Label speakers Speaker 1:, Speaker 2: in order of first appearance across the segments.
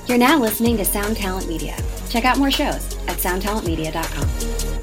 Speaker 1: You're now listening to Sound Talent Media. Check out more shows at soundtalentmedia.com.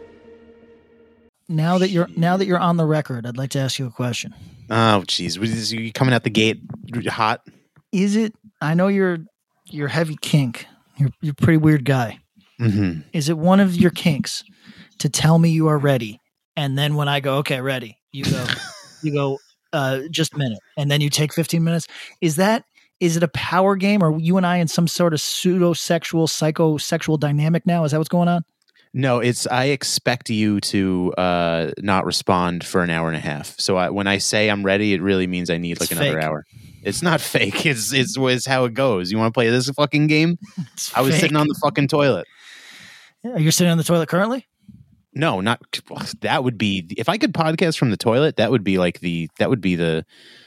Speaker 2: Now that you're on the record, I'd like to ask you a question.
Speaker 3: Oh, geez. You coming out the gate hot?
Speaker 2: Is it, I know you're heavy kink. You're a pretty weird guy.
Speaker 3: Mm-hmm.
Speaker 2: Is it one of your kinks to tell me you are ready? And then when I go, okay, ready, you go, just a minute. And then you take 15 minutes. Is it a power game? Are you and I in some sort of pseudo-sexual, psychosexual dynamic now? Is that what's going on?
Speaker 3: No, I expect you to not respond for an hour and a half. So when I say I'm ready, it really means I need another
Speaker 2: fake.
Speaker 3: hour. It's not fake. It's how it goes. You want to play this fucking game? I was sitting on the fucking toilet.
Speaker 2: Yeah, you're sitting on the toilet currently?
Speaker 3: No, not that would be if I could podcast from the toilet. That would be the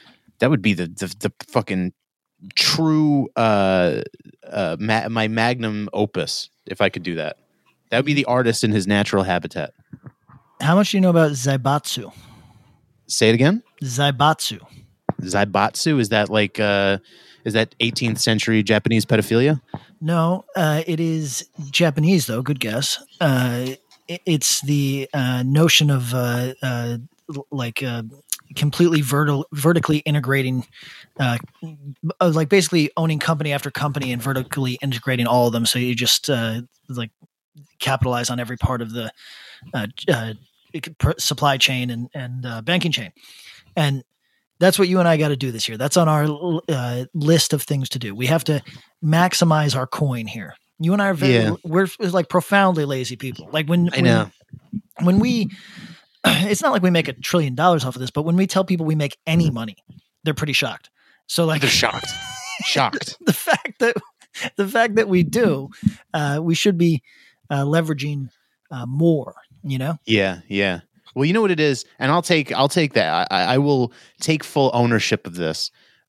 Speaker 3: fucking true my magnum opus. If I could do that, that would be the artist in his natural habitat.
Speaker 2: How much do you know about Zaibatsu?
Speaker 3: Say it again.
Speaker 2: Zaibatsu.
Speaker 3: Zaibatsu, is that 18th century Japanese pedophilia?
Speaker 2: No, it is Japanese though. Good guess. It's the notion of completely vertically integrating, like basically owning company after company and vertically integrating all of them. So you just capitalize on every part of the supply chain and banking chain. And that's what you and I got to do this year. That's on our list of things to do. We have to maximize our coin here. You and I are we're like profoundly lazy people. Like when we, it's not like we make $1 trillion off of this, but when we tell people we make any money, they're pretty shocked. So like
Speaker 3: they're shocked.
Speaker 2: The fact that we do, we should be leveraging more. You know?
Speaker 3: Yeah. Well, you know what it is, and I'll take that. I will take full ownership of this.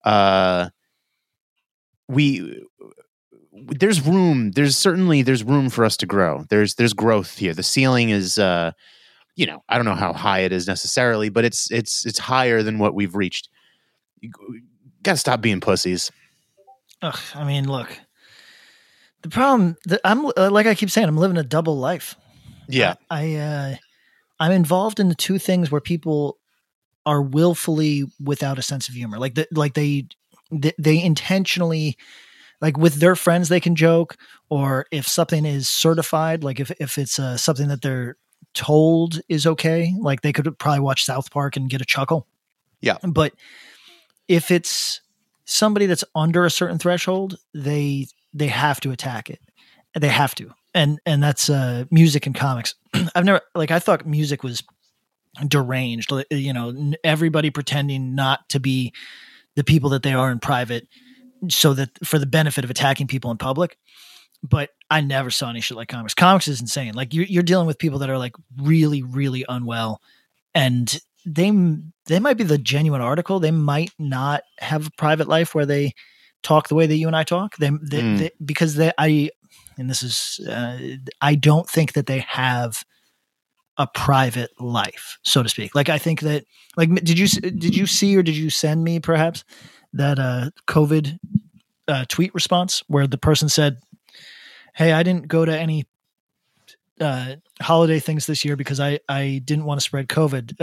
Speaker 3: There's room. There's room for us to grow. There's growth here. The ceiling is, I don't know how high it is necessarily, but it's higher than what we've reached. You gotta stop being pussies.
Speaker 2: Ugh, I mean, look. The problem that I'm like I keep saying, I'm living a double life.
Speaker 3: Yeah,
Speaker 2: I'm involved in the two things where people are willfully without a sense of humor. They intentionally, like with their friends, they can joke, or if something is certified, like if it's something that they're told is okay, like they could probably watch South Park and get a chuckle.
Speaker 3: Yeah.
Speaker 2: But if it's somebody that's under a certain threshold, they have to attack it. They have to. And that's music and comics. I thought music was deranged, everybody pretending not to be the people that they are in private, so that for the benefit of attacking people in public. But I never saw any shit like comics. Comics is insane. Like you're dealing with people that are like really, really unwell, and they might be the genuine article. They might not have a private life where they talk the way that you and I talk. I don't think that they have a private life, so to speak. Like I think that, like, did you see or did you send me perhaps that COVID tweet response where the person said, "Hey, I didn't go to any holiday things this year because I didn't want to spread COVID.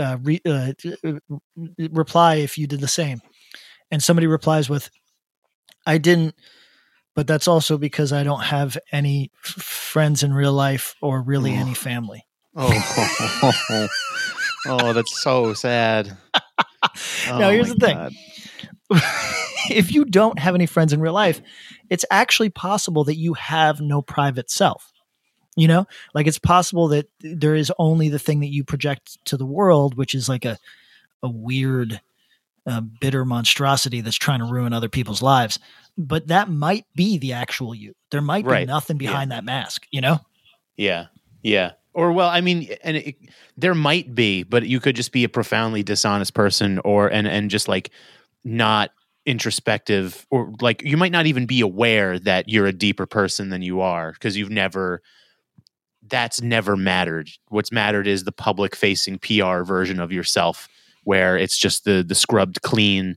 Speaker 2: Reply if you did the same." And somebody replies with, "I didn't, but that's also because I don't have any friends in real life or really any family."
Speaker 3: Oh, that's so sad.
Speaker 2: Now, here's the thing. If you don't have any friends in real life, it's actually possible that you have no private self. Like it's possible that there is only the thing that you project to the world, which is like a weird, bitter monstrosity that's trying to ruin other people's lives. But that might be the actual you. There might be nothing behind that mask,
Speaker 3: Yeah. Or, well, I mean, there might be, but you could just be a profoundly dishonest person, and just like not introspective, or like you might not even be aware that you're a deeper person than you are because that's never mattered. What's mattered is the public facing PR version of yourself, where it's just the scrubbed clean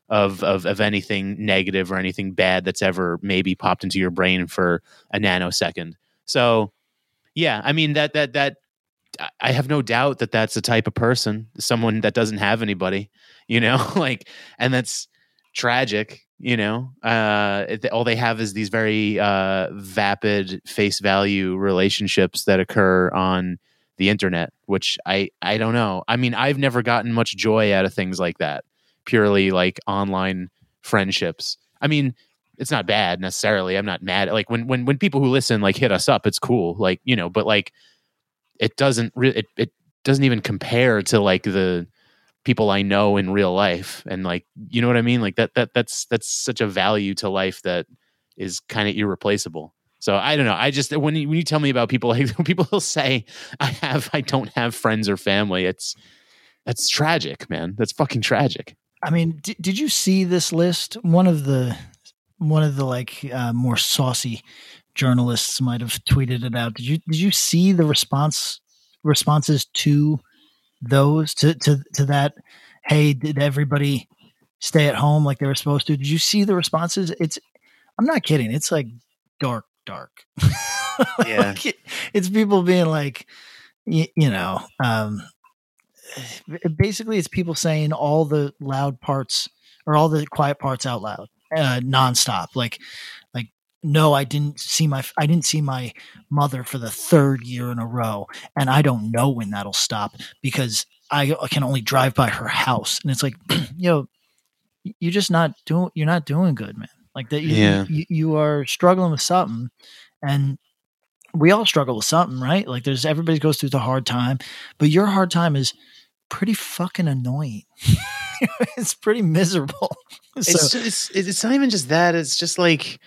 Speaker 3: of anything negative or anything bad that's ever maybe popped into your brain for a nanosecond. So yeah, I mean that I have no doubt that that's the type of person, someone that doesn't have anybody, like, and that's tragic, all they have is these very vapid face value relationships that occur on the internet, which I don't know. I mean, I've never gotten much joy out of things like that, purely like online friendships. I mean, it's not bad necessarily. I'm not mad. Like when people who listen like hit us up, it's cool. Like, but like it doesn't it doesn't even compare to like the people I know in real life. And like, you know what I mean? Like that's such a value to life that is kind of irreplaceable. So I don't know. I just, when you tell me about people, like people will say I don't have friends or family. That's tragic, man. That's fucking tragic.
Speaker 2: I mean, did you see this list? One of the like more saucy journalists might have tweeted it out. Did you see the responses to those to that? Hey, did everybody stay at home like they were supposed to? Did you see the responses? I'm not kidding. It's like dark.
Speaker 3: Yeah.
Speaker 2: Like it's people being like, basically it's people saying all the loud parts or all the quiet parts out loud, nonstop. Like, no, I didn't see my mother for the third year in a row. And I don't know when that'll stop because I can only drive by her house. And it's like, you're not doing good, man. Like that. You are struggling with something, and we all struggle with something, right? Like everybody goes through the hard time, but your hard time is pretty fucking annoying. It's pretty miserable.
Speaker 3: It's not even just that. It's just like,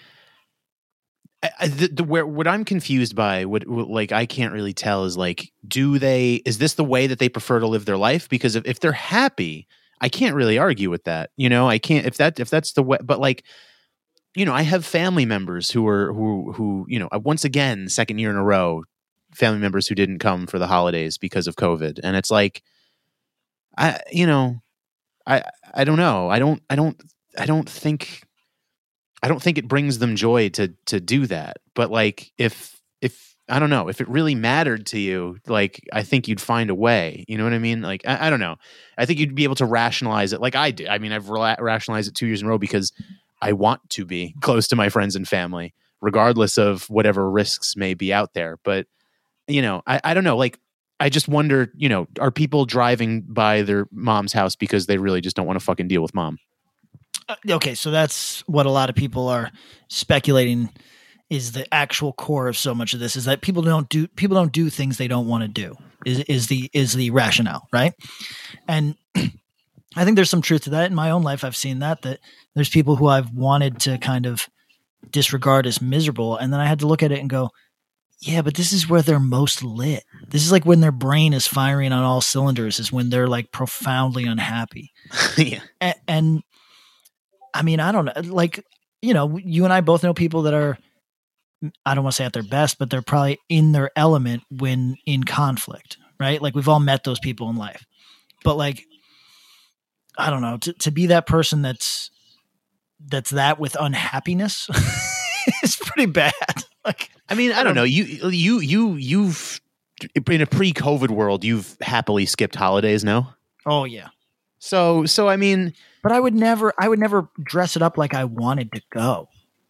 Speaker 3: what I'm confused by, what like I can't really tell is like, is this the way that they prefer to live their life? Because if they're happy, I can't really argue with that. I can't, if that's the way, but like, I have family members who once again, second year in a row, family members who didn't come for the holidays because of COVID. And it's like, I don't know. I don't think it brings them joy to do that. But like, if I don't know, if it really mattered to you, like, I think you'd find a way, you know what I mean? Like, I don't know. I think you'd be able to rationalize it like I did. I mean, I've rationalized it 2 years in a row because I want to be close to my friends and family, regardless of whatever risks may be out there. But, I don't know. Like, I just wonder, are people driving by their mom's house because they really just don't want to fucking deal with mom?
Speaker 2: Okay, so that's what a lot of people are speculating is the actual core of so much of this, is that people don't do things they don't want to do is the rationale, right? And I think there's some truth to that. In my own life, I've seen that there's people who I've wanted to kind of disregard as miserable. And then I had to look at it and go, yeah, but this is where they're most lit. This is like when their brain is firing on all cylinders is when they're like profoundly unhappy.
Speaker 3: Yeah.
Speaker 2: And I mean, I don't know, like, you and I both know people that are, I don't want to say at their best, but they're probably in their element when in conflict, right? Like we've all met those people in life, but like, I don't know, to be that person that's that with unhappiness is pretty bad. Like,
Speaker 3: I mean, I don't know. You've in a pre-COVID world, you've happily skipped holidays, no?
Speaker 2: Oh yeah.
Speaker 3: So I mean,
Speaker 2: but I would never dress it up like I wanted to go.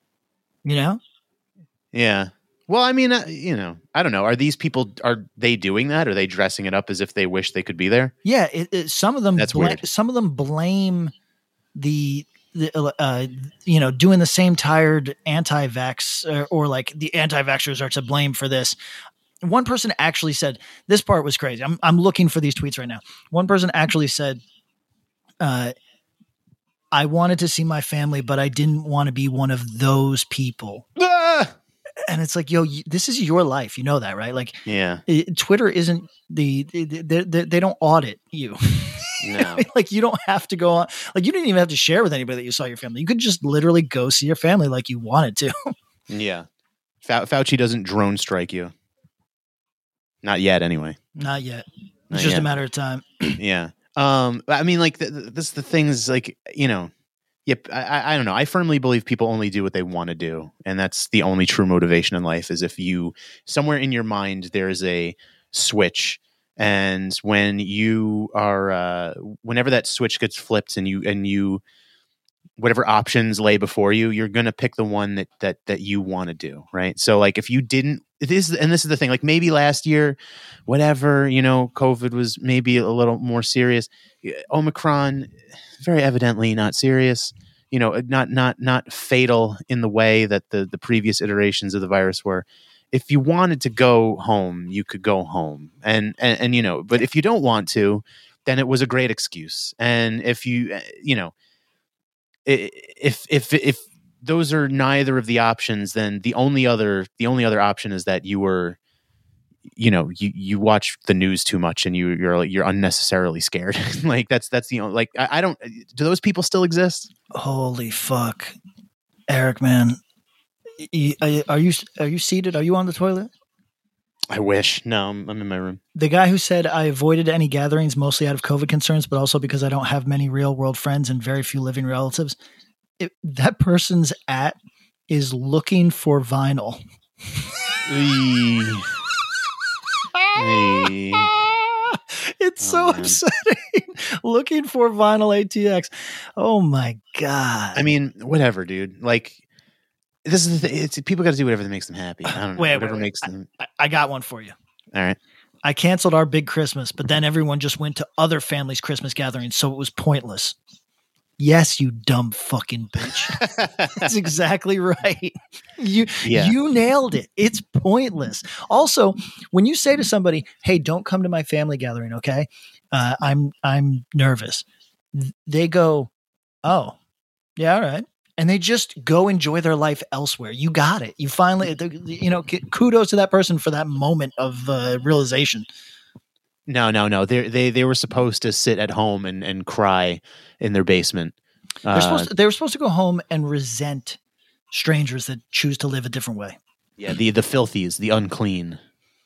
Speaker 3: Yeah. Well, I mean, I don't know. Are these people, are they doing that? Are they dressing it up as if they wish they could be there?
Speaker 2: Yeah. Some of them,
Speaker 3: that's weird.
Speaker 2: Some of them blame the doing the same tired anti-vax or like the anti-vaxxers are to blame for this. One person actually said, this part was crazy. I'm looking for these tweets right now. One person actually said, I wanted to see my family, but I didn't want to be one of those people.
Speaker 3: Ah!
Speaker 2: And it's like, yo, this is your life. You know that, right? Like,
Speaker 3: yeah,
Speaker 2: Twitter isn't they don't audit you.
Speaker 3: No.
Speaker 2: Like you don't have to go on. Like you didn't even have to share with anybody that you saw your family. You could just literally go see your family like you wanted to.
Speaker 3: Yeah. Fauci doesn't drone strike you. Not yet, anyway.
Speaker 2: Not yet. It's just a matter of time.
Speaker 3: Yeah. I mean, like, this the thing is like, Yep. I don't know. I firmly believe people only do what they want to do. And that's the only true motivation in life, is if you, somewhere in your mind, there is a switch. And when you are, whenever that switch gets flipped and you, whatever options lay before you, you're going to pick the one that you want to do. Right. So like if you didn't, and this is the thing, like maybe last year, whatever, COVID was maybe a little more serious. Omicron, very evidently not serious, not fatal in the way that the previous iterations of the virus were. If you wanted to go home, you could go home, and but if you don't want to, then it was a great excuse. And if you, if those are neither of the options, then the only other option is that you were, you watch the news too much and you're unnecessarily scared. Like that's the only, like, I don't, do those people still exist?
Speaker 2: Holy fuck. Eric, man. Are you seated? Are you on the toilet?
Speaker 3: I wish. No, I'm in my room.
Speaker 2: The guy who said, I avoided any gatherings mostly out of COVID concerns, but also because I don't have many real world friends and very few living relatives. That person's is looking for vinyl. It's so upsetting. Looking for vinyl ATX. Oh my God.
Speaker 3: I mean, whatever, dude. Like, this is the thing. People got to do whatever that makes them happy. I don't know. Whatever makes them.
Speaker 2: I got one for you.
Speaker 3: All right.
Speaker 2: I canceled our big Christmas, but then everyone just went to other families' Christmas gatherings, so it was pointless. Yes, you dumb fucking bitch. That's exactly right. You nailed it. It's pointless. Also, when you say to somebody, "Hey, don't come to my family gathering," okay? I'm nervous. They go, "Oh, yeah, all right," and they just go enjoy their life elsewhere. You got it. You finally, kudos to that person for that moment of realization.
Speaker 3: No. They were supposed to sit at home and cry in their basement.
Speaker 2: They were supposed to go home and resent strangers that choose to live a different way.
Speaker 3: Yeah, the filthies, the unclean.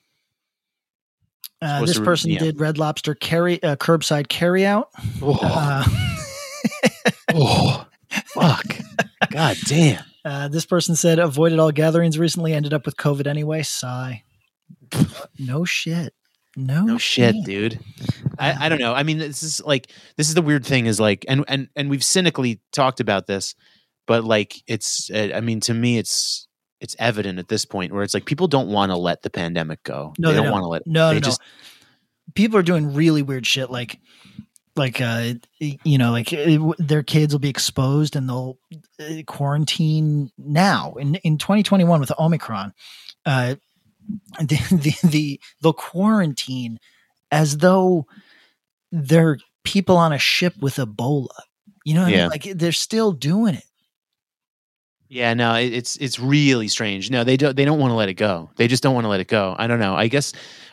Speaker 2: This person did Red Lobster curbside carryout.
Speaker 3: Fuck. God damn.
Speaker 2: This person said avoided all gatherings recently, ended up with COVID anyway. Sigh. No shit. No shit,
Speaker 3: dude. I don't know. I mean, this is the weird thing is like, and we've cynically talked about this, but like it's, I mean, to me, it's evident at this point where it's like people don't want to let the pandemic go.
Speaker 2: No,
Speaker 3: they don't want to let.
Speaker 2: No. People are doing really weird shit, like their kids will be exposed and they'll quarantine now in 2021 with Omicron. They'll quarantine as though they're people on a ship with Ebola. You know what I mean? Like they're still doing it.
Speaker 3: Yeah, no, it's really strange. No, they don't want to let it go. They just don't want to let it go. I don't know. I guess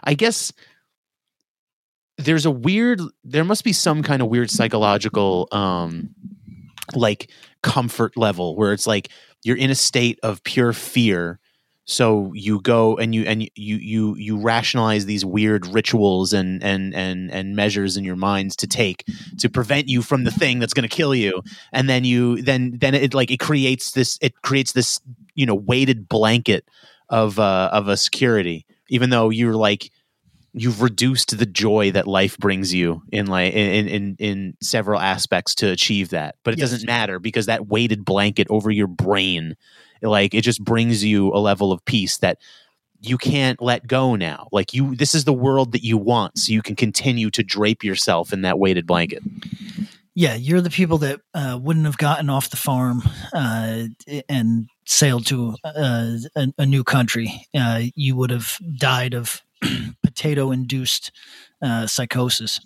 Speaker 3: there must be some kind of weird psychological like comfort level where it's like you're in a state of pure fear. So you go and you rationalize these weird rituals and measures in your minds to take to prevent you from the thing that's going to kill you, and then it creates this weighted blanket of a security, even though you've reduced the joy that life brings you in several aspects to achieve that, but it doesn't matter because that weighted blanket over your brain. Like it just brings you a level of peace that you can't let go now. Like this is the world that you want, so you can continue to drape yourself in that weighted blanket.
Speaker 2: Yeah, you're the people that wouldn't have gotten off the farm and sailed to a new country. You would have died of potato-induced psychosis.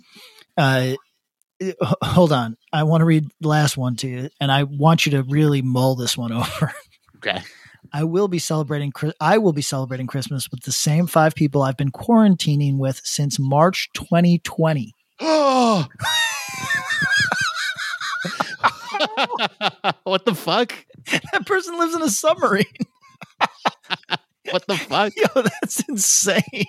Speaker 2: Hold on. I want to read the last one to you, and I want you to really mull this one over.
Speaker 3: Okay.
Speaker 2: I will be celebrating Christmas with the same 5 people I've been quarantining with since March 2020.
Speaker 3: What the fuck?
Speaker 2: That person lives in a submarine.
Speaker 3: What the fuck?
Speaker 2: Yo, that's insane.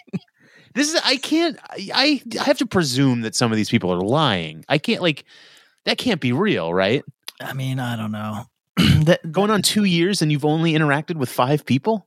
Speaker 3: I have to presume that some of these people are lying. I can't that can't be real, right?
Speaker 2: I mean, I don't know.
Speaker 3: Going on 2 years and you've only interacted with 5 people?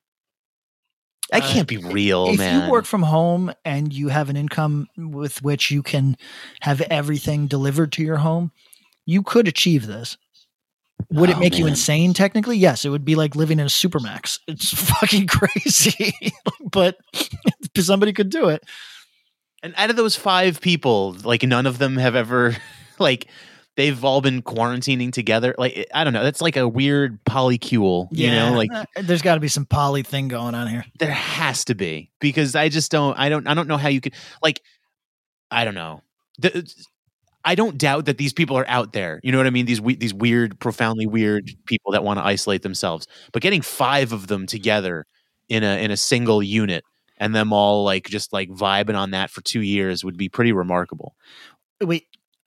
Speaker 3: That can't be real,
Speaker 2: if
Speaker 3: man.
Speaker 2: you work from home and you have an income with which you can have everything delivered to your home, you could achieve this. Would it make you insane technically? Yes, it would be like living in a supermax. It's fucking crazy. But somebody could do it.
Speaker 3: And out of those 5 people, like none of them have ever like they've all been quarantining together. Like I don't know, that's like a weird polycule, you know, like
Speaker 2: there's got to be some poly thing going on here.
Speaker 3: There has to be, because I don't know how you could, like, I don't know. I don't doubt that these people are out there. You know what I mean? These weird, profoundly weird people that want to isolate themselves. But getting 5 of them together in a single unit and them all like just like vibing on that for 2 years would be pretty remarkable.
Speaker 2: Wait,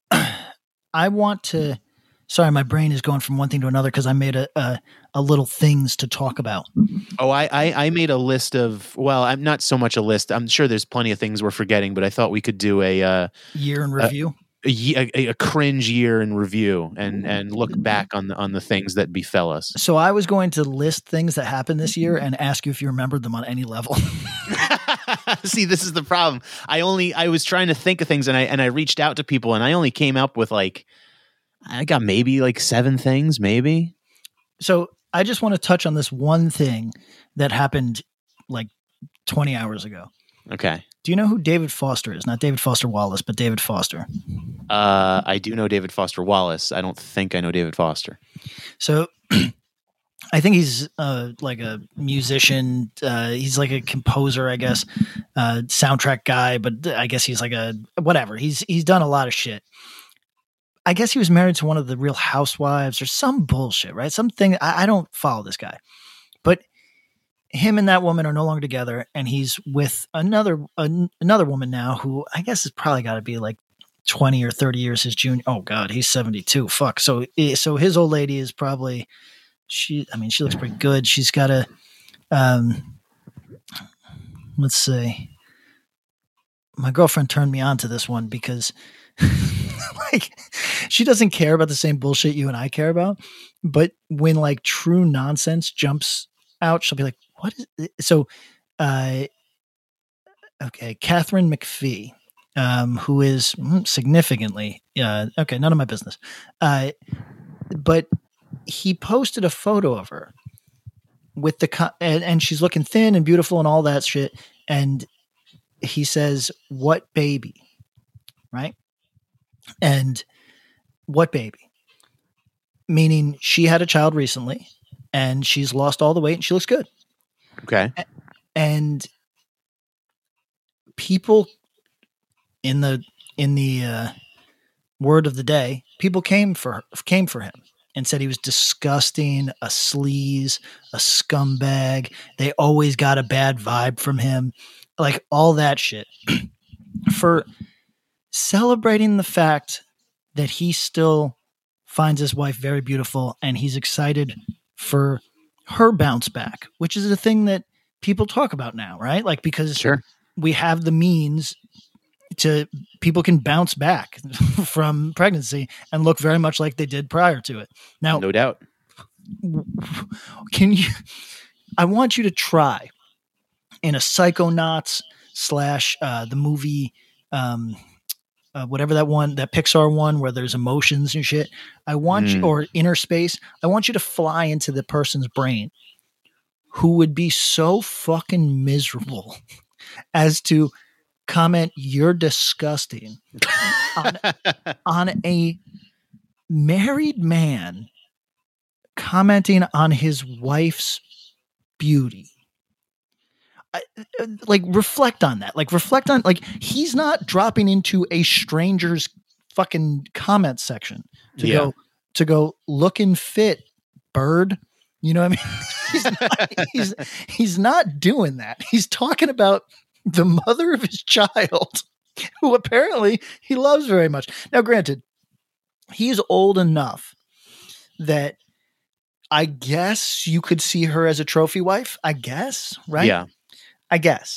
Speaker 2: I want to. Sorry, my brain is going from one thing to another because I made a little things to talk about.
Speaker 3: Oh, I made a list of. Well, I'm not so much a list. I'm sure there's plenty of things we're forgetting, but I thought we could do a
Speaker 2: year in review.
Speaker 3: A cringe year in review and look back on the things that befell us.
Speaker 2: So I was going to list things that happened this year and ask you if you remembered them on any level.
Speaker 3: See, this is the problem. I was trying to think of things and I reached out to people and I only came up with like, I got maybe like 7 things, maybe.
Speaker 2: So I just want to touch on this one thing that happened like 20 hours ago.
Speaker 3: Okay.
Speaker 2: Do you know who David Foster is? Not David Foster Wallace, but David Foster.
Speaker 3: I do know David Foster Wallace. I don't think I know David Foster.
Speaker 2: So I think he's like a musician. He's like a composer, I guess, soundtrack guy, but I guess he's like a whatever. He's done a lot of shit. I guess he was married to one of the Real Housewives or some bullshit, right? Something. I don't follow this guy, but him and that woman are no longer together, and he's with another woman now who I guess has probably got to be like 20 or 30 years his junior. Oh God, he's 72. Fuck. So his old lady is probably she looks pretty good. She's got a let's see. My girlfriend turned me on to this one because like she doesn't care about the same bullshit you and I care about, but when like true nonsense jumps out, she'll be like, what is it? So okay, Catherine McPhee, who is significantly okay, none of my business, but he posted a photo of her with and she's looking thin and beautiful and all that shit, and he says, what baby, right? And what baby? Meaning she had a child recently and she's lost all the weight and she looks good.
Speaker 3: Okay.
Speaker 2: And people in the word of the day, people came for him and said he was disgusting, a sleaze, a scumbag. They always got a bad vibe from him, like all that shit. For celebrating the fact that he still finds his wife very beautiful and he's excited for her bounce back, which is a thing that people talk about now, right? Like, because
Speaker 3: sure,
Speaker 2: we have the means to, people can bounce back from pregnancy and look very much like they did prior to it. Now,
Speaker 3: no doubt.
Speaker 2: I want you to try in a Psychonauts / the movie, whatever that Pixar one where there's emotions and shit. I want you, or Inner Space. I want you to fly into the person's brain who would be so fucking miserable as to comment, "You're disgusting," on a married man commenting on his wife's beauty. Like, reflect on that. Like, reflect on, like, he's not dropping into a stranger's fucking comment section to go looking fit, bird. You know what I mean? He's not doing that. He's talking about the mother of his child, who apparently he loves very much. Now, granted, he's old enough that I guess you could see her as a trophy wife. I guess, right?
Speaker 3: Yeah.
Speaker 2: I guess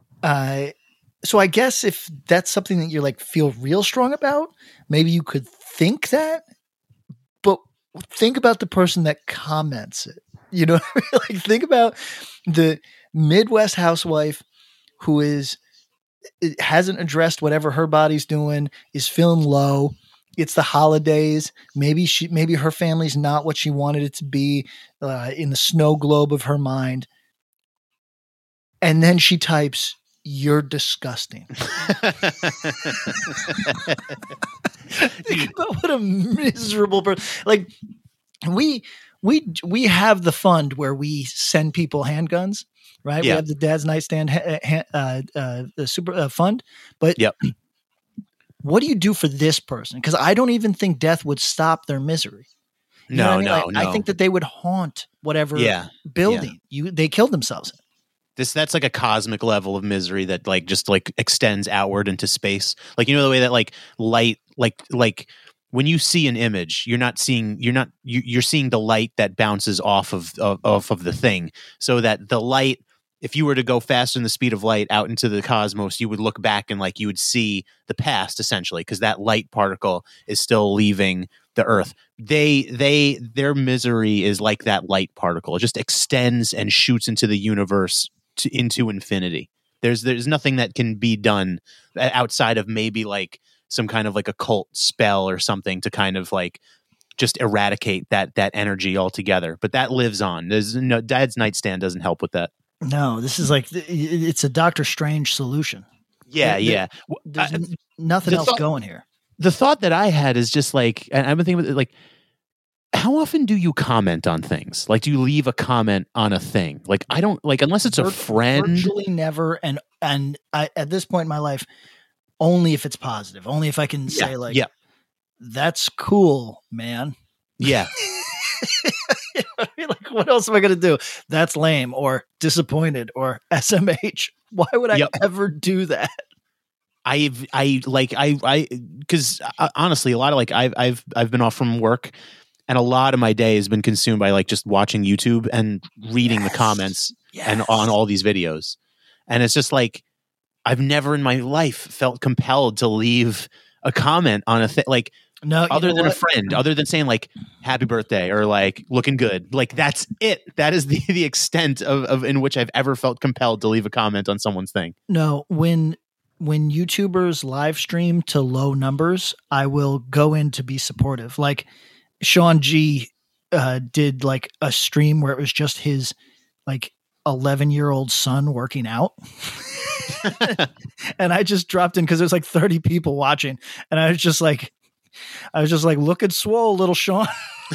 Speaker 2: so I guess if that's something that you like feel real strong about, maybe you could think that, but think about the person that comments it. You know, what I mean? Like think about the Midwest housewife who hasn't addressed whatever her body's doing, is feeling low. It's the holidays. Maybe her family's not what she wanted it to be in the snow globe of her mind. And then she types, "You're disgusting." Think about what a miserable person. Like we have the fund where we send people handguns, right?
Speaker 3: Yeah.
Speaker 2: We have the Dad's Nightstand the super fund, but
Speaker 3: Yep.
Speaker 2: what do you do for this person? Because I don't even think death would stop their misery. You know what I mean? Like, I think that they would haunt whatever building they killed themselves in.
Speaker 3: That's like a cosmic level of misery that like just like extends outward into space. Like, you know, the way that like light, like when you see an image, you're seeing the light that bounces off of the thing, so that the light, if you were to go faster than the speed of light out into the cosmos, you would look back and like you would see the past essentially, because that light particle is still leaving the earth. Their misery is like that light particle. It just extends and shoots into the universe into infinity. There's nothing that can be done outside of maybe like some kind of like occult spell or something to kind of like just eradicate that energy altogether. But that lives on. There's no Dad's Nightstand doesn't help with that.
Speaker 2: No, this is like it's a Doctor Strange solution.
Speaker 3: Yeah.
Speaker 2: There's nothing else going here.
Speaker 3: The thought that I had is just like, and I've been thinking about it, like, how often do you comment on things? Like, do you leave a comment on a thing? Like, I don't like, unless it's a friend.
Speaker 2: Virtually never. And I, at this point in my life, only if it's positive, only if I can say like, that's cool, man.
Speaker 3: Yeah.
Speaker 2: You know what I mean? Like, what else am I going to do? That's lame or disappointed or SMH. Why would I ever do that?
Speaker 3: Because honestly, a lot of like, I've been off from work, and a lot of my day has been consumed by like just watching YouTube and reading the comments and on all these videos. And it's just like, I've never in my life felt compelled to leave a comment on a thing. Like, no, other than a friend, other than saying like happy birthday or like looking good. Like, that's it. That is the extent of in which I've ever felt compelled to leave a comment on someone's thing.
Speaker 2: No, when YouTubers live stream to low numbers, I will go in to be supportive. Like Sean G did like a stream where it was just his like 11-year-old son working out. And I just dropped in because there's like 30 people watching. And I was just like, looking swole, little Sean.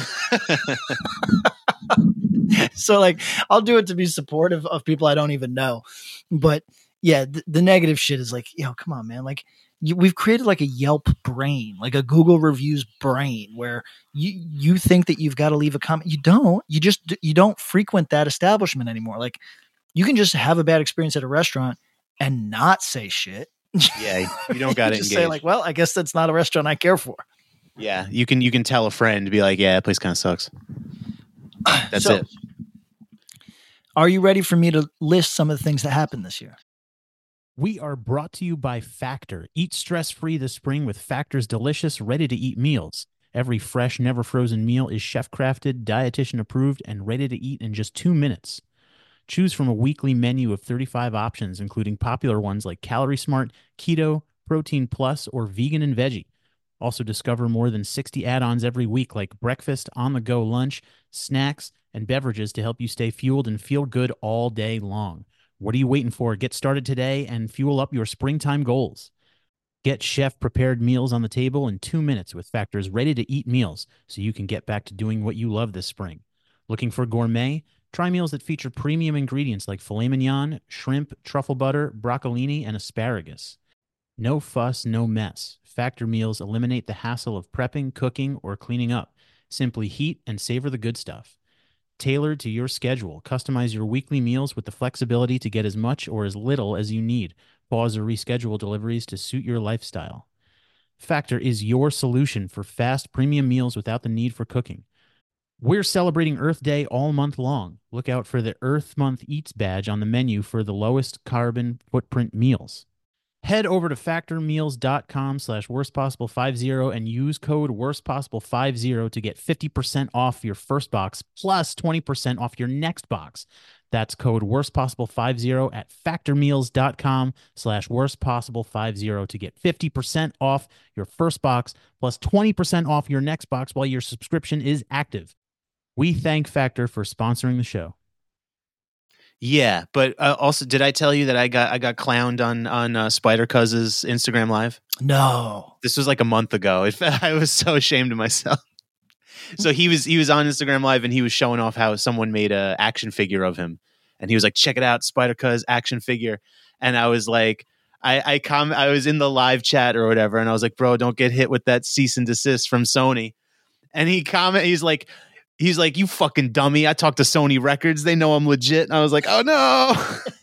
Speaker 2: So like, I'll do it to be supportive of people I don't even know. But yeah, the negative shit is like, come on, man. Like we've created like a Yelp brain, like a Google reviews brain where you think that you've got to leave a comment. You don't, you don't frequent that establishment anymore. Like you can just have a bad experience at a restaurant and not say shit.
Speaker 3: Yeah. You don't got to engage.
Speaker 2: Say like, well, I guess that's not a restaurant I care for.
Speaker 3: Yeah. You can tell a friend, be like, yeah, that place kind of sucks. That's it.
Speaker 2: Are you ready for me to list some of the things that happened this year?
Speaker 4: We are brought to you by Factor. Eat stress-free this spring with Factor's delicious, ready-to-eat meals. Every fresh, never-frozen meal is chef-crafted, dietitian-approved, and ready to eat in just 2 minutes. Choose from a weekly menu of 35 options, including popular ones like Calorie Smart, Keto, Protein Plus, or Vegan and Veggie. Also discover more than 60 add-ons every week like breakfast, on-the-go lunch, snacks, and beverages to help you stay fueled and feel good all day long. What are you waiting for? Get started today and fuel up your springtime goals. Get chef-prepared meals on the table in 2 minutes with Factor's ready-to-eat meals so you can get back to doing what you love this spring. Looking for gourmet? Try meals that feature premium ingredients like filet mignon, shrimp, truffle butter, broccolini, and asparagus. No fuss, no mess. Factor meals eliminate the hassle of prepping, cooking, or cleaning up. Simply heat and savor the good stuff. Tailored to your schedule, customize your weekly meals with the flexibility to get as much or as little as you need. Pause or reschedule deliveries to suit your lifestyle. Factor is your solution for fast premium meals without the need for cooking. We're celebrating Earth Day all month long. Look out for the Earth Month Eats badge on the menu for the lowest carbon footprint meals. Head over to factormeals.com/worstpossible50 and use code worstpossible50 to get 50% off your first box plus 20% off your next box. That's code worstpossible50 at factormeals.com/worstpossible50 to get 50% off your first box plus 20% off your next box while your subscription is active. We thank Factor for sponsoring the show.
Speaker 3: Yeah, but also, did I tell you that I got clowned on Spider Cuz's Instagram Live?
Speaker 2: No.
Speaker 3: This was like a month ago. I was so ashamed of myself. So he was on Instagram Live and he was showing off how someone made a action figure of him, and he was like, "Check it out, Spider Cuz action figure." And I was like, I was in the live chat or whatever, and I was like, "Bro, don't get hit with that cease and desist from Sony." And He's like, "You fucking dummy. I talked to Sony Records. They know I'm legit." And I was like, "Oh, no."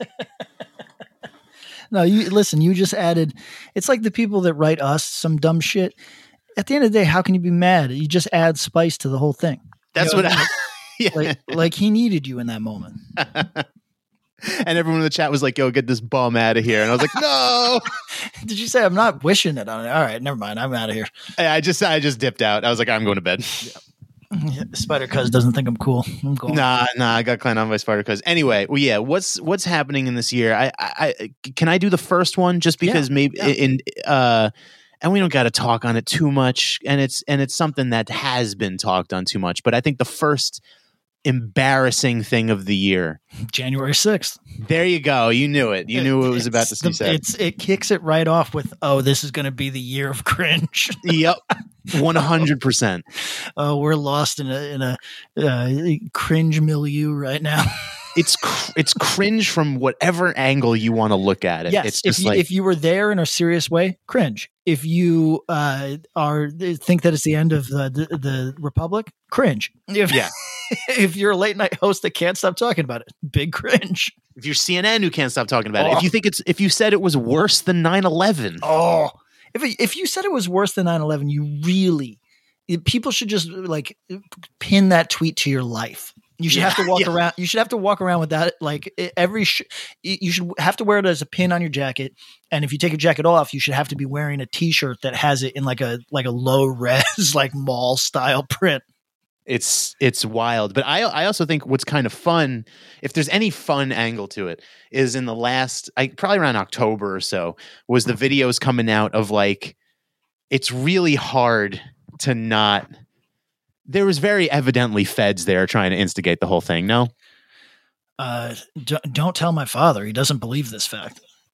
Speaker 2: No, you just added, it's like the people that write us some dumb shit. At the end of the day, how can you be mad? You just add spice to the whole thing.
Speaker 3: That's
Speaker 2: you know
Speaker 3: what I
Speaker 2: mean? Like he needed you in that moment.
Speaker 3: And everyone in the chat was like, "Yo, get this bum out of here." And I was like, "No."
Speaker 2: Did you say I'm not wishing it on it? All right, never mind. I'm out of here.
Speaker 3: I just dipped out. I was like, "I'm going to bed."
Speaker 2: Yeah, Spider Cuz doesn't think I'm cool. I'm going.
Speaker 3: Nah, I got clowned on by Spider Cuz. Anyway, well, yeah, what's happening in this year? I can I do the first one just because and we don't got to talk on it too much, and it's something that has been talked on too much. But I think the first embarrassing thing of the year,
Speaker 2: January 6th.
Speaker 3: There you go. You knew it. You knew it was about to be said.
Speaker 2: It kicks it right off with, "Oh, this is going to be the year of cringe."
Speaker 3: Yep. 100%.
Speaker 2: Oh, we're lost in a cringe milieu right now.
Speaker 3: It's cringe from whatever angle you want to look at it.
Speaker 2: Yes,
Speaker 3: it's just if
Speaker 2: you were there in a serious way, cringe. If you think that it's the end of the Republic, cringe. If you're a late night host that can't stop talking about it, big cringe.
Speaker 3: If you're CNN who can't stop talking about it, if you said it was worse than 9/11,
Speaker 2: if you said it was worse than 9/11, people should just like pin that tweet to your life. You should have to walk around. You should have to walk around with that. Like you should have to wear it as a pin on your jacket. And if you take your jacket off, you should have to be wearing a T-shirt that has it in like a low res, like mall style print.
Speaker 3: It's wild. But I also think what's kind of fun, if there's any fun angle to it, is in the last, probably around October or so, was the videos coming out of like, it's really hard to not. There was very evidently feds there trying to instigate the whole thing. No,
Speaker 2: don't tell my father. He doesn't believe this fact.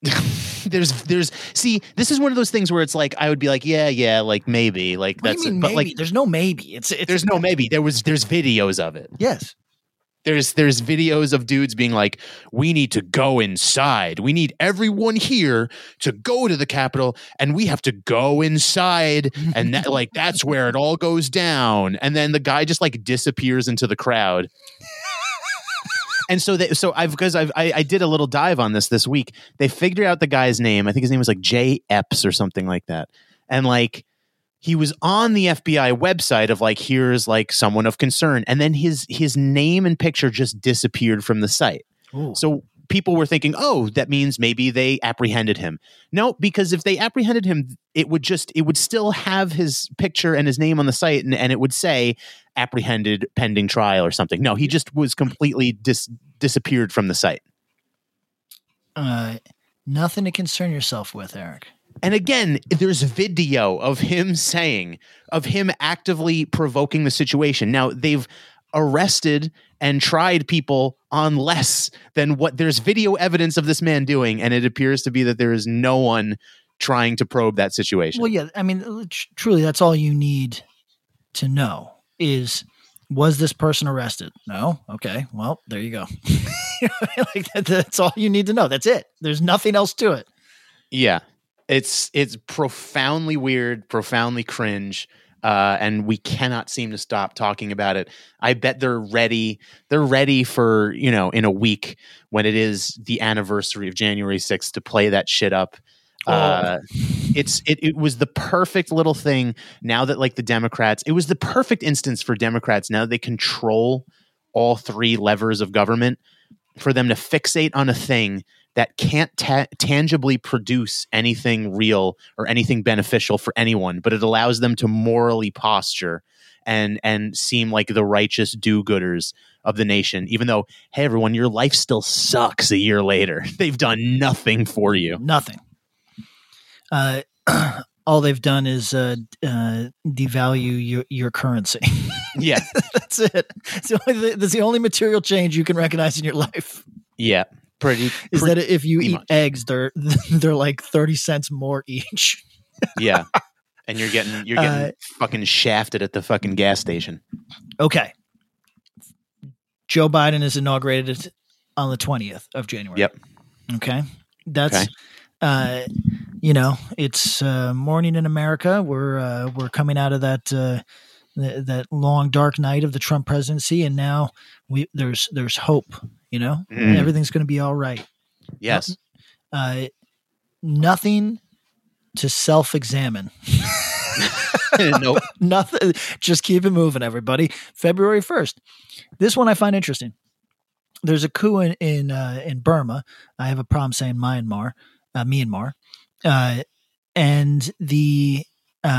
Speaker 3: See, this is one of those things where it's like I would be like, yeah, like maybe, like
Speaker 2: what
Speaker 3: that's
Speaker 2: do you mean,
Speaker 3: but
Speaker 2: maybe?
Speaker 3: Like
Speaker 2: there's no maybe.
Speaker 3: There's no maybe. There's videos of it.
Speaker 2: Yes.
Speaker 3: There's videos of dudes being like, "We need to go inside. We need everyone here to go to the Capitol, and we have to go inside, and that, like that's where it all goes down." And then the guy just like disappears into the crowd. And so I did a little dive on this week. They figured out the guy's name. I think his name was like Jay Epps or something like that. And like he was on the FBI website of like, here's like someone of concern. And then his name and picture just disappeared from the site.
Speaker 2: Ooh.
Speaker 3: So people were thinking, oh, that means maybe they apprehended him. No, because if they apprehended him, it would still have his picture and his name on the site, and it would say apprehended pending trial or something. No, he just was completely disappeared from the site.
Speaker 2: Nothing to concern yourself with, Eric.
Speaker 3: And again, there's video of him actively provoking the situation. Now, they've arrested and tried people on less than what there's video evidence of this man doing, and it appears to be that there is no one trying to probe that situation.
Speaker 2: Well, yeah, I mean, truly, that's all you need to know is, was this person arrested? No? Okay, well, there you go. Like that's all you need to know. That's it. There's nothing else to it.
Speaker 3: Yeah. It's profoundly weird, profoundly cringe, and we cannot seem to stop talking about it. I bet they're ready. They're ready for, in a week when it is the anniversary of January 6th to play that shit up. It was the perfect little thing now that like the Democrats, it was the perfect instance for Democrats now that they control all three levers of government. for them to fixate on a thing that can't tangibly produce anything real or anything beneficial for anyone, but it allows them to morally posture and seem like the righteous do-gooders of the nation, even though, hey, everyone, your life still sucks a year later. They've done nothing for you.
Speaker 2: Nothing. All they've done is devalue your currency.
Speaker 3: Yeah.
Speaker 2: That's it. That's the only material change you can recognize in your life.
Speaker 3: Yeah.
Speaker 2: Is that if you eat
Speaker 3: much.
Speaker 2: eggs, they're like 30 cents more each.
Speaker 3: Yeah. And you're getting fucking shafted at the fucking gas station.
Speaker 2: Okay. Joe Biden is inaugurated on the 20th of January.
Speaker 3: Yep.
Speaker 2: Okay. That's it's morning in America. We're coming out of that long dark night of the Trump presidency, and now there's hope. Everything's going to be all right.
Speaker 3: Yes.
Speaker 2: Nothing to self-examine.
Speaker 3: Nope.
Speaker 2: Nothing. Just keep it moving, everybody. February 1st. This one I find interesting. There's a coup in Burma. I have a problem saying Myanmar, and the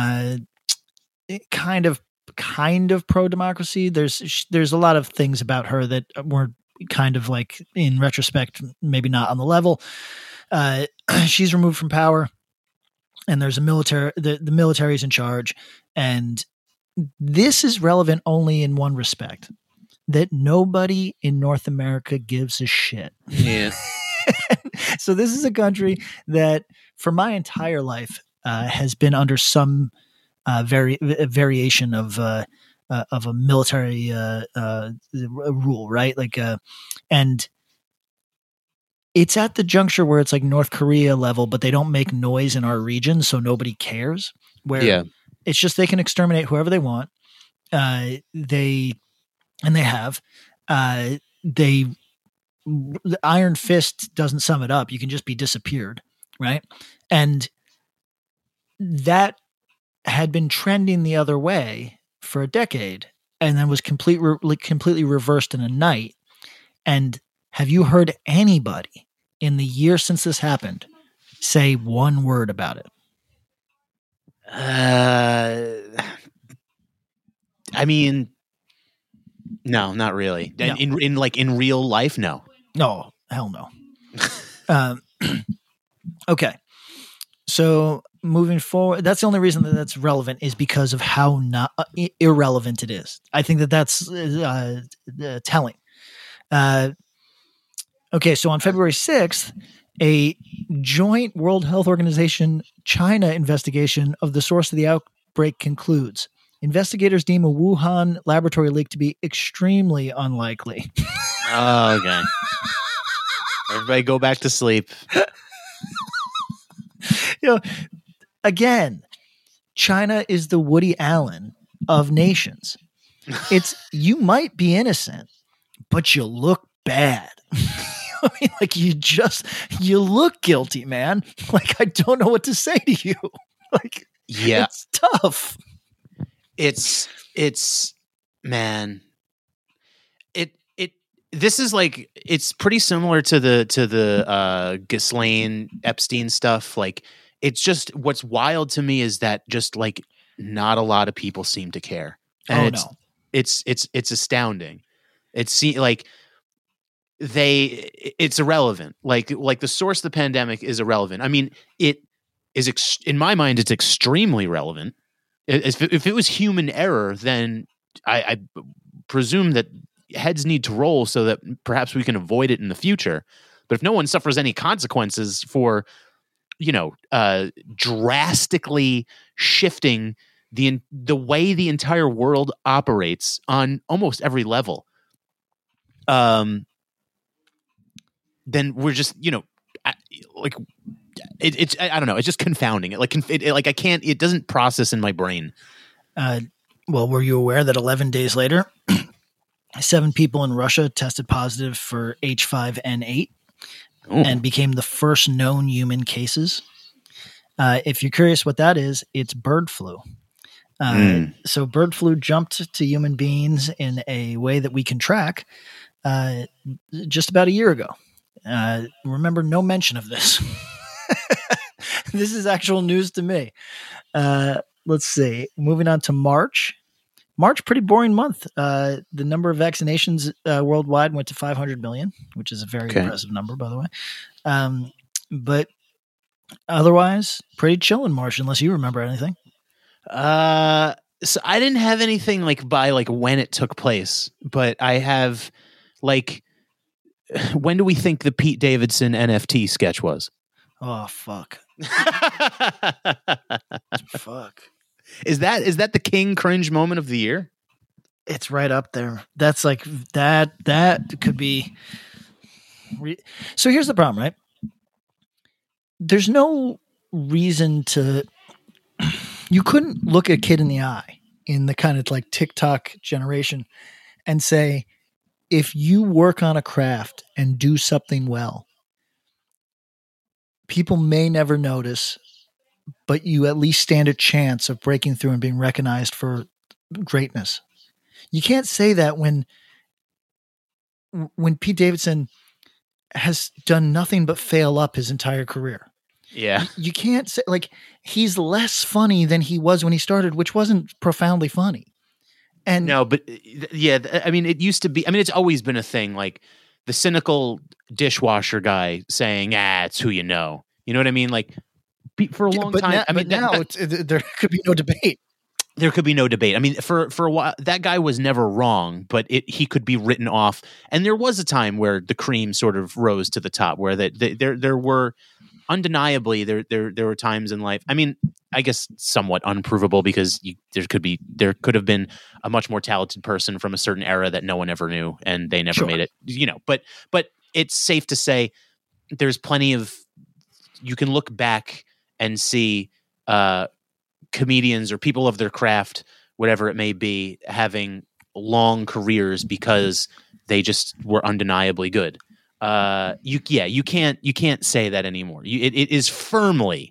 Speaker 2: kind of pro-democracy. There's a lot of things about her that were kind of like, in retrospect, maybe not on the level. She's removed from power, and there's a military. The military's in charge, and this is relevant only in one respect: that nobody in North America gives a shit.
Speaker 3: Yeah.
Speaker 2: So this is a country that, for my entire life, has been under some variation of a military rule, right? Like, and it's at the juncture where it's like North Korea level, but they don't make noise in our region, so nobody cares. Where it's just they can exterminate whoever they want. The Iron Fist doesn't sum it up. You can just be disappeared, right? And that had been trending the other way for a decade, and then was completely reversed in a night. And have you heard anybody in the year since this happened say one word about it?
Speaker 3: I mean, no, not really.
Speaker 2: No.
Speaker 3: In real life, no.
Speaker 2: No, hell no. Okay. So moving forward, that's the only reason that that's relevant is because of how not irrelevant it is. I think that that's telling. Okay. So on February 6th, a joint World Health Organization China investigation of the source of the outbreak concludes. Investigators deem a Wuhan laboratory leak to be extremely unlikely.
Speaker 3: Oh, okay. Everybody go back to sleep.
Speaker 2: Again, China is the Woody Allen of nations. It's, you might be innocent, but you look bad. I mean, like, you look guilty, man. Like, I don't know what to say to you. Like,
Speaker 3: yeah,
Speaker 2: it's tough.
Speaker 3: It's man. This is like, it's pretty similar to the Ghislaine Epstein stuff. Like, it's just, what's wild to me is that just like not a lot of people seem to care. And it's astounding. It's like it's irrelevant. Like the source of the pandemic is irrelevant. I mean, it is in my mind, it's extremely relevant. If it was human error, then I presume that heads need to roll so that perhaps we can avoid it in the future. But if no one suffers any consequences for, drastically shifting the way the entire world operates on almost every level, then we're just, it's I don't know. It's just confounding. It doesn't process in my brain.
Speaker 2: Well, were you aware that 11 days later, 7 people in Russia tested positive for H5N8 and became the first known human cases? If you're curious what that is, it's bird flu. So bird flu jumped to human beings in a way that we can track. just about a year ago. Remember, no mention of this. This is actual news to me. Let's see. Moving on to March. March, pretty boring month. The number of vaccinations worldwide went to 500 million, which is a very impressive number, by the way. But otherwise, pretty chill in March, unless you remember anything.
Speaker 3: So I didn't have anything like by like when it took place, but I have like, when do we think the Pete Davidson NFT sketch was?
Speaker 2: Oh, fuck. Fuck.
Speaker 3: Is that the king cringe moment of the year?
Speaker 2: It's right up there. That's like that could be. So here's the problem, right? There's no reason to. You couldn't look a kid in the eye in the kind of like TikTok generation and say, if you work on a craft and do something well, people may never notice, but you at least stand a chance of breaking through and being recognized for greatness. You can't say that when Pete Davidson has done nothing but fail up his entire career.
Speaker 3: Yeah.
Speaker 2: You can't say, like, he's less funny than he was when he started, which wasn't profoundly funny. And
Speaker 3: no, but yeah, I mean, it used to be, I mean, it's always been a thing, like the cynical dishwasher guy saying, it's who you know. You know what I mean? Like, for a long time.
Speaker 2: There could be no debate.
Speaker 3: There could be no debate. I mean, for a while, that guy was never wrong, but he could be written off. And there was a time where the cream sort of rose to the top, where there were undeniably there were times in life. I mean, I guess somewhat unprovable, because there could have been a much more talented person from a certain era that no one ever knew, and they never made it. You know, but it's safe to say there's plenty of, you can look back and see comedians or people of their craft, whatever it may be, having long careers because they just were undeniably good. You can't say that anymore. It is firmly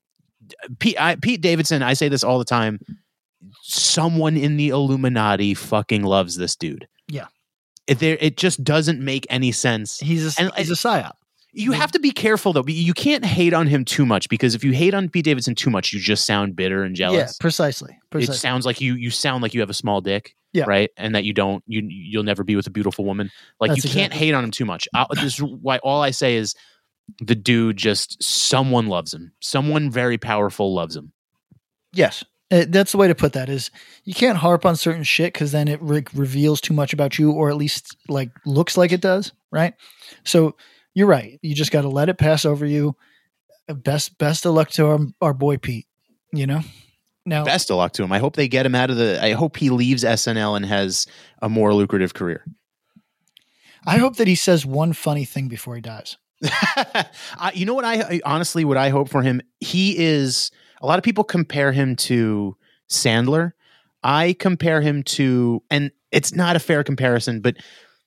Speaker 3: Pete Davidson. I say this all the time. Someone in the Illuminati fucking loves this dude.
Speaker 2: Yeah,
Speaker 3: it just doesn't make any sense. He's a
Speaker 2: psyop.
Speaker 3: You have to be careful, though. You can't hate on him too much, because if you hate on Pete Davidson too much, you just sound bitter and jealous.
Speaker 2: Yeah, precisely.
Speaker 3: It sounds like you sound like you have a small dick, right? And that you'll never be with a beautiful woman. Like, you can't hate on him too much. This is why all I say is the dude someone loves him. Someone very powerful loves him.
Speaker 2: Yes. That's the way to put that, is you can't harp on certain shit, because then it reveals too much about you, or at least like looks like it does, right? So you're right. You just got to let it pass over you. Best of luck to our boy Pete. You know, now
Speaker 3: best of luck to him. I hope they get him out of I hope he leaves SNL and has a more lucrative career.
Speaker 2: I hope that he says one funny thing before he dies.
Speaker 3: You know what? What I hope for him. He is. A lot of people compare him to Sandler. I compare him to, and it's not a fair comparison, but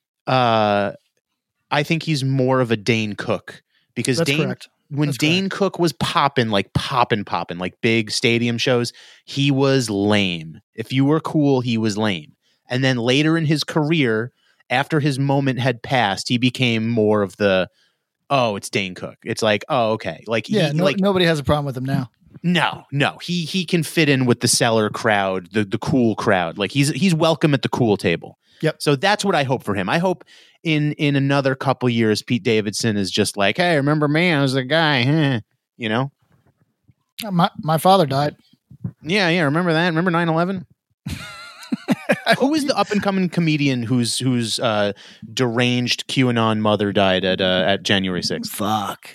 Speaker 3: I think he's more of a Dane Cook, because Dane Cook was popping like big stadium shows, he was lame. If you were cool, he was lame. And then later in his career, after his moment had passed, he became more of the, it's Dane Cook. It's like, okay. Like,
Speaker 2: nobody has a problem with him now.
Speaker 3: No. He can fit in with the Cellar crowd, the cool crowd. Like, he's welcome at the cool table.
Speaker 2: Yep.
Speaker 3: So that's what I hope for him. I hope in another couple years, Pete Davidson is just like, hey, remember me? I was the guy. You know?
Speaker 2: My father died.
Speaker 3: Yeah. Remember that? Remember 9/11? Who is the up and coming comedian whose deranged QAnon mother died at January 6th?
Speaker 2: Fuck.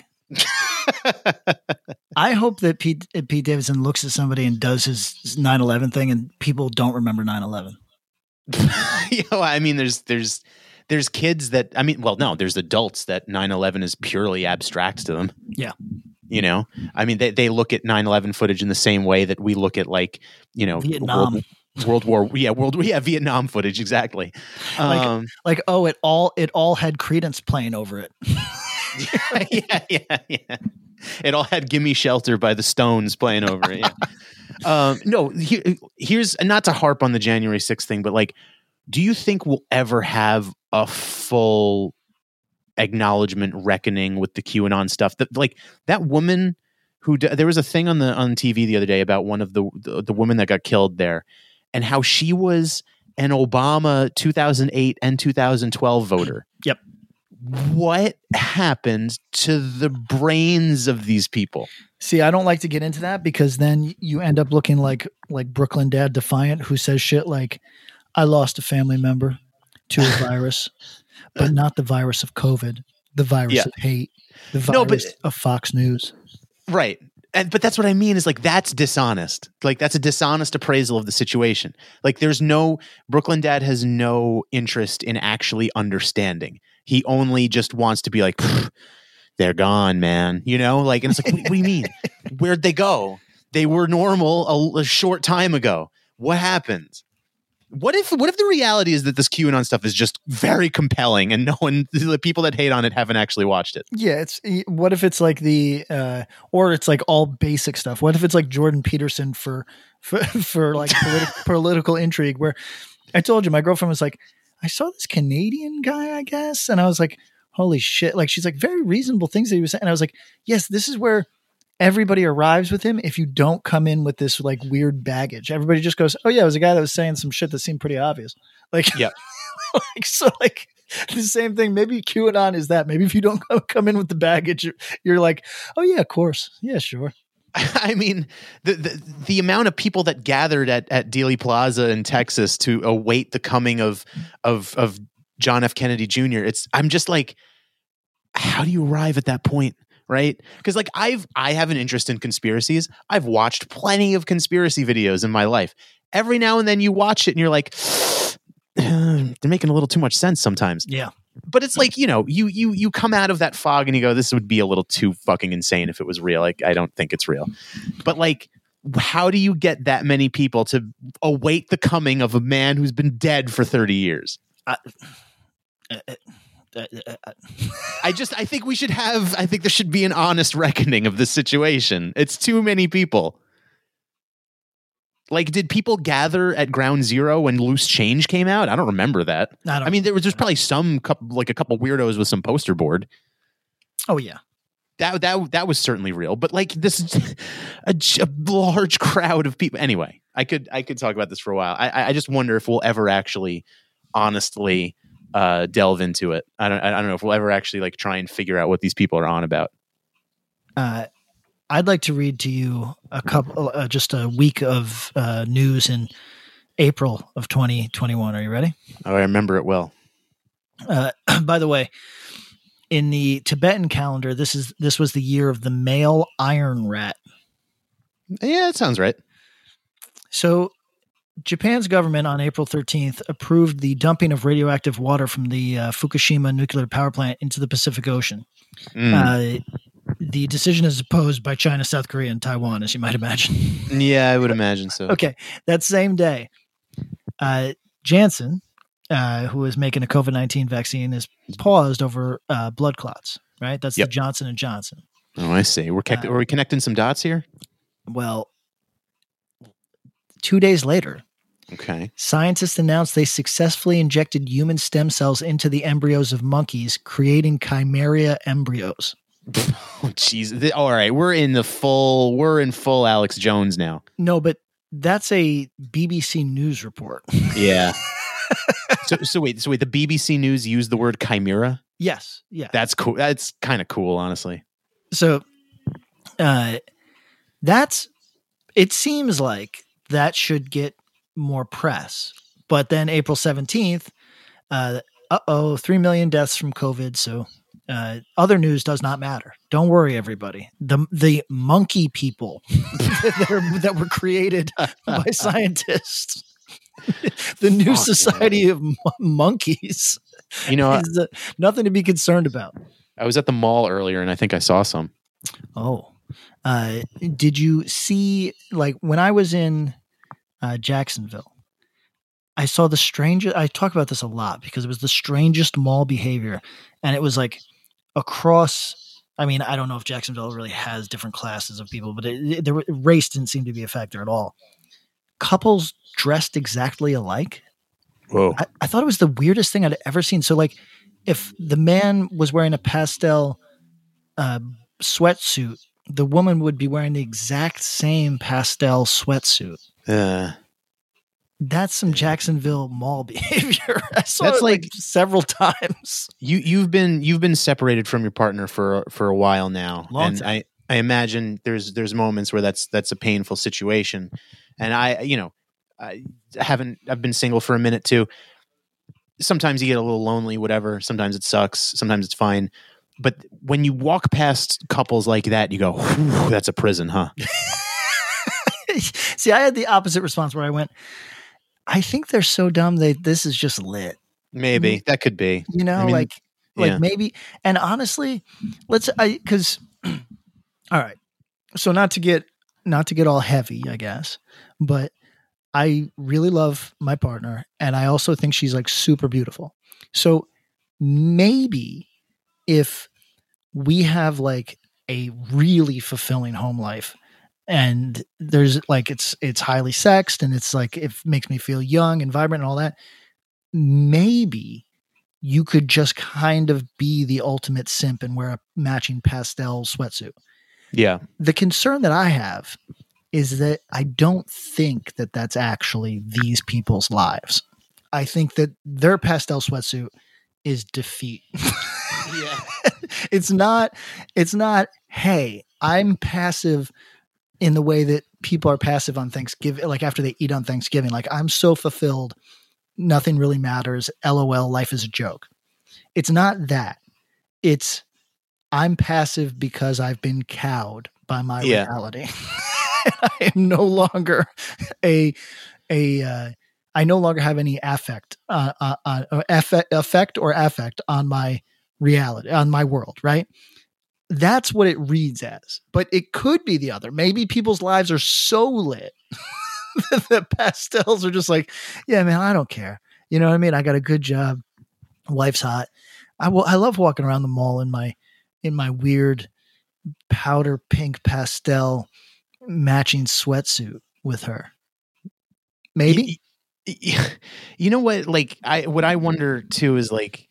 Speaker 2: I hope that Pete Davidson looks at somebody and does his 9/11 thing, and people don't remember 9/11.
Speaker 3: I mean, there's kids that, I mean, well, no, there's adults that 9/11 is purely abstract to them.
Speaker 2: Yeah.
Speaker 3: You know, I mean, they look at 9/11 footage in the same way that we look at, like, you know,
Speaker 2: Vietnam.
Speaker 3: Vietnam footage. Exactly.
Speaker 2: It all had Credence playing over it.
Speaker 3: Yeah. It all had "Gimme Shelter" by the Stones playing over it. Yeah. No, here's, not to harp on the January 6th thing, but like, do you think we'll ever have a full acknowledgement reckoning with the QAnon stuff? That like that woman who there was a thing on TV the other day about one of the women that got killed there, and how she was an Obama 2008 and 2012 voter.
Speaker 2: Yep.
Speaker 3: What happened to the brains of these people?
Speaker 2: See, I don't like to get into that because then you end up looking like Brooklyn Dad Defiant, who says shit like, I lost a family member to a virus, but not the virus of COVID, the virus of hate, the virus of Fox News.
Speaker 3: Right. But that's what I mean is like, that's dishonest. Like that's a dishonest appraisal of the situation. Like Brooklyn Dad has no interest in actually understanding. He only just wants to be like, they're gone, man. You know, like, and it's like, what do you mean? Where'd they go? They were normal a short time ago. What happened? What if the reality is that this QAnon stuff is just very compelling and no one, the people that hate on it haven't actually watched it?
Speaker 2: Yeah. What if it's like or it's like all basic stuff? What if it's like Jordan Peterson for like political intrigue, where I told you, my girlfriend was like, I saw this Canadian guy, I guess. And I was like, holy shit. Like, she's like, very reasonable things that he was saying. And I was like, yes, this is where everybody arrives with him. If you don't come in with this like weird baggage, everybody just goes, oh yeah, it was a guy that was saying some shit that seemed pretty obvious. Like,
Speaker 3: yeah.
Speaker 2: like the same thing. Maybe QAnon is that. Maybe if you don't come in with the baggage, you're like, oh yeah, of course. Yeah, sure.
Speaker 3: I mean, the amount of people that gathered at Dealey Plaza in Texas to await the coming of John F. Kennedy Jr. I'm just like, how do you arrive at that point? Right? Because like I have an interest in conspiracies. I've watched plenty of conspiracy videos in my life. Every now and then you watch it and you're like, they're making a little too much sense sometimes.
Speaker 2: Yeah.
Speaker 3: But it's like, you know, you come out of that fog and you go, this would be a little too fucking insane if it was real. Like, I don't think it's real. But like, how do you get that many people to await the coming of a man who's been dead for 30 years? I think there should be an honest reckoning of the situation. It's too many people. Like, did people gather at Ground Zero when Loose Change came out? I don't remember that. I mean, there's probably a couple weirdos with some poster board.
Speaker 2: Oh yeah,
Speaker 3: that was certainly real. But like, this is a large crowd of people. Anyway, I could talk about this for a while. I just wonder if we'll ever actually honestly delve into it. I don't know if we'll ever actually like try and figure out what these people are on about.
Speaker 2: I'd like to read to you just a week of news in April of 2021. Are you ready?
Speaker 3: Oh, I remember it well.
Speaker 2: By the way, in the Tibetan calendar, this was the year of the male iron rat.
Speaker 3: Yeah, that sounds right.
Speaker 2: So Japan's government on April 13th approved the dumping of radioactive water from the Fukushima nuclear power plant into the Pacific Ocean. The decision is opposed by China, South Korea, and Taiwan, as you might imagine.
Speaker 3: Yeah, I would imagine so.
Speaker 2: Okay. That same day, Janssen, who is making a COVID-19 vaccine, is paused over blood clots, right? That's the Johnson & Johnson.
Speaker 3: Oh, I see. Are we connecting some dots here?
Speaker 2: Well, 2 days later,
Speaker 3: okay,
Speaker 2: scientists announced they successfully injected human stem cells into the embryos of monkeys, creating chimera embryos.
Speaker 3: Oh, jeez. All right, we're in full Alex Jones now.
Speaker 2: No, but that's a BBC News report.
Speaker 3: Yeah. So wait, the BBC News used the word chimera?
Speaker 2: Yes. Yeah.
Speaker 3: That's cool. That's kind of cool, honestly.
Speaker 2: So, it seems like that should get more press. But then April 17th, 3 million deaths from COVID. So other news does not matter. Don't worry, everybody. The monkey people that were created by scientists, the new society of monkeys, is nothing to be concerned about.
Speaker 3: I was at the mall earlier and I think I saw some.
Speaker 2: Oh, did you see, like, when I was in Jacksonville, I saw the strangest, I talk about this a lot because it was the strangest mall behavior. And it was like across, I mean, I don't know if Jacksonville really has different classes of people, but race didn't seem to be a factor at all. Couples dressed exactly alike.
Speaker 3: Whoa.
Speaker 2: I thought it was the weirdest thing I'd ever seen. So like if the man was wearing a pastel sweatsuit, the woman would be wearing the exact same pastel sweatsuit. That's some Jacksonville Mall behavior. I saw
Speaker 3: That's
Speaker 2: it
Speaker 3: like
Speaker 2: several times.
Speaker 3: You've been separated from your partner for a while now,
Speaker 2: Long
Speaker 3: and
Speaker 2: time.
Speaker 3: I imagine there's moments where that's a painful situation, and I've been single for a minute too. Sometimes you get a little lonely, whatever. Sometimes it sucks. Sometimes it's fine. But when you walk past couples like that, you go, "Whew, that's a prison, huh?"
Speaker 2: See, I had the opposite response where I went, I think they're so dumb. This is just lit.
Speaker 3: Maybe that could be.
Speaker 2: You know,
Speaker 3: I mean,
Speaker 2: like maybe. And honestly, because all right. So not to get all heavy, I guess, but I really love my partner, and I also think she's like super beautiful. So maybe if we have like a really fulfilling home life, and there's like it's highly sexed, and it's like it makes me feel young and vibrant and all that, maybe you could just kind of be the ultimate simp and wear a matching pastel sweatsuit.
Speaker 3: Yeah.
Speaker 2: The concern that I have is that I don't think that that's actually these people's lives. I think that their pastel sweatsuit is defeat.
Speaker 3: Yeah.
Speaker 2: It's not, hey, I'm passive in the way that people are passive on Thanksgiving, like after they eat on Thanksgiving. Like, I'm so fulfilled, nothing really matters. LOL, life is a joke. It's not that. It's I'm passive because I've been cowed by my reality. I am no longer I no longer have any effect on my reality, on my world, right? That's what it reads as. But it could be the other. Maybe people's lives are so lit that pastels are just like, yeah, man, I don't care. You know what I mean? I got a good job. Wife's hot. I love walking around the mall in my weird powder pink pastel matching sweatsuit with her. Maybe.
Speaker 3: You know what? Like, what I wonder too is like,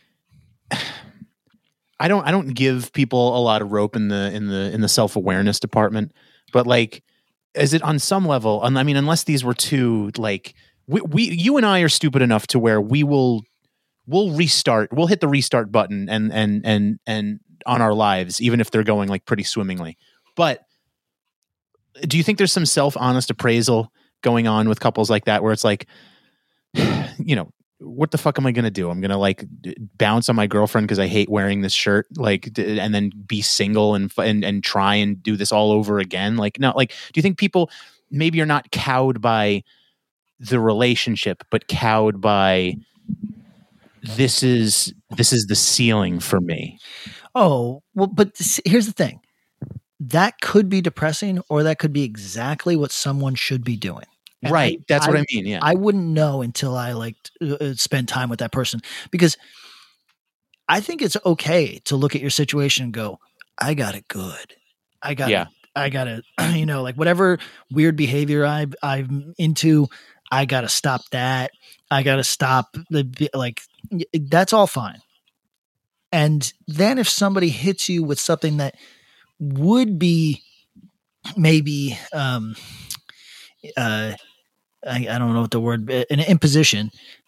Speaker 3: I don't give people a lot of rope in the self-awareness department, but like, is it on some level? I mean, unless these were two, like you and I are stupid enough to where we'll restart, we'll hit the restart button and on our lives, even if they're going like pretty swimmingly. But do you think there's some self-honest appraisal going on with couples like that, where it's like, you know, what the fuck am I going to do? I'm going to like bounce on my girlfriend because I hate wearing this shirt, like, and then be single and try and do this all over again. Like, no, like, do you think people maybe are not cowed by the relationship, but cowed by this is the ceiling for me?
Speaker 2: Oh, well, but here's the thing. That could be depressing, or that could be exactly what someone should be doing. And
Speaker 3: right. That's what I mean. Yeah.
Speaker 2: I wouldn't know until I spend time with that person, because I think it's okay to look at your situation and go, I got it good. I got it, you know, like whatever weird behavior I'm into, I got to stop that. I got to stop that's all fine. And then if somebody hits you with something that would be maybe, I don't know what the word, an imposition.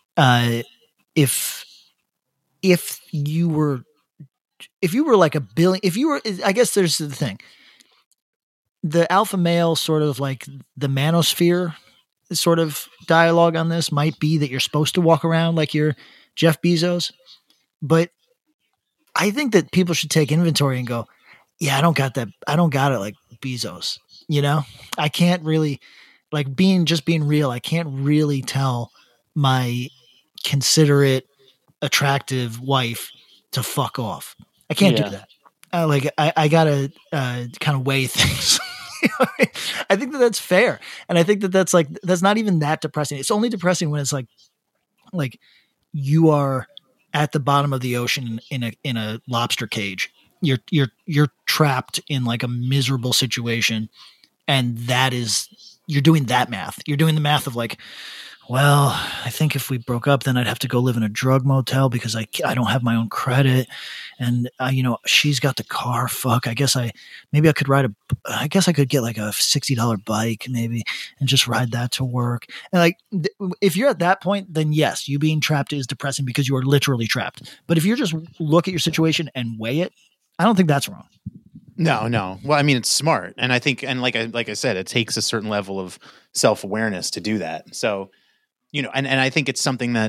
Speaker 2: If you were like a billion, I guess there's the thing, the alpha male sort of like the manosphere sort of dialogue on this might be that you're supposed to walk around like you're Jeff Bezos. But I think that people should take inventory and go, yeah, I don't got that. I don't got it like Bezos, you know, I can't really, like, being real, I can't really tell my considerate, attractive wife to fuck off. I can't do that. I gotta kind of weigh things. I think that's fair, and I think that's not even that depressing. It's only depressing when it's like you are at the bottom of the ocean in a lobster cage. You're trapped in like a miserable situation, and that is, you're doing that math. You're doing the math of like, well, I think if we broke up, then I'd have to go live in a drug motel because I don't have my own credit. And, she's got the car. Fuck. I guess I could I guess I could get like a $60 bike maybe and just ride that to work. And like, if you're at that point, then yes, you being trapped is depressing because you are literally trapped. But if you're just look at your situation and weigh it, I don't think that's wrong.
Speaker 3: No. Well, I mean, it's smart. And I think, and like I said, it takes a certain level of self-awareness to do that. So, and I think it's something that,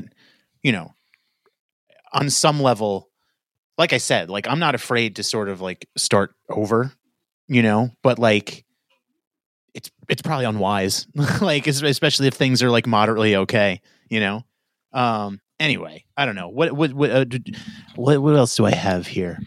Speaker 3: on some level, like I said, like I'm not afraid to sort of like start over, but like it's probably unwise, like especially if things are like moderately okay, Anyway, I don't know what else do I have here?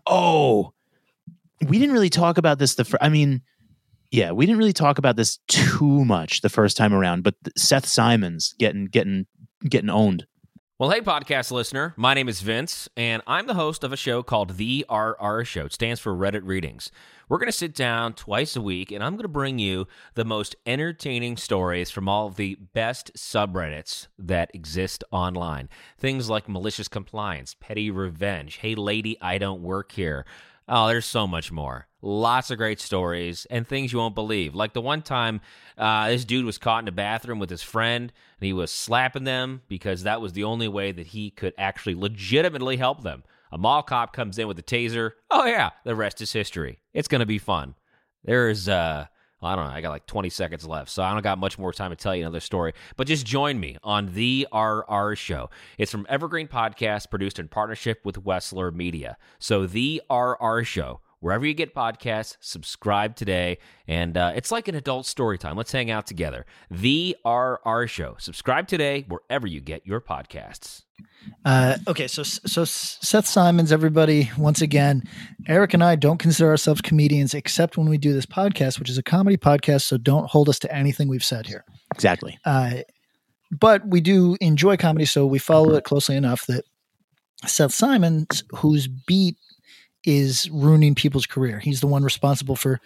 Speaker 3: We didn't really talk about this. We didn't really talk about this too much the first time around, but Seth Simons getting owned.
Speaker 5: Well, hey, podcast listener. My name is Vince, and I'm the host of a show called The RR Show. It stands for Reddit Readings. We're going to sit down twice a week, and I'm going to bring you the most entertaining stories from all of the best subreddits that exist online. Things like malicious compliance, petty revenge, hey, lady, I don't work here. Oh, there's so much more. Lots of great stories and things you won't believe. Like the one time this dude was caught in a bathroom with his friend and he was slapping them because that was the only way that he could actually legitimately help them. A mall cop comes in with a taser. Oh, yeah, the rest is history. It's going to be fun. There's, I don't know, I got like 20 seconds left, so I don't got much more time to tell you another story. But just join me on The RR Show. It's from Evergreen Podcast, produced in partnership with Wessler Media. So The RR Show, wherever you get podcasts, subscribe today. And it's like an adult story time. Let's hang out together. The RR Show. Subscribe today wherever you get your podcasts.
Speaker 2: Okay, so Seth Simons, everybody, once again, Eric and I don't consider ourselves comedians except when we do this podcast, which is a comedy podcast, so don't hold us to anything we've said here.
Speaker 3: Exactly.
Speaker 2: But we do enjoy comedy, so we follow it closely enough that Seth Simons, whose beat is ruining people's career, he's the one responsible for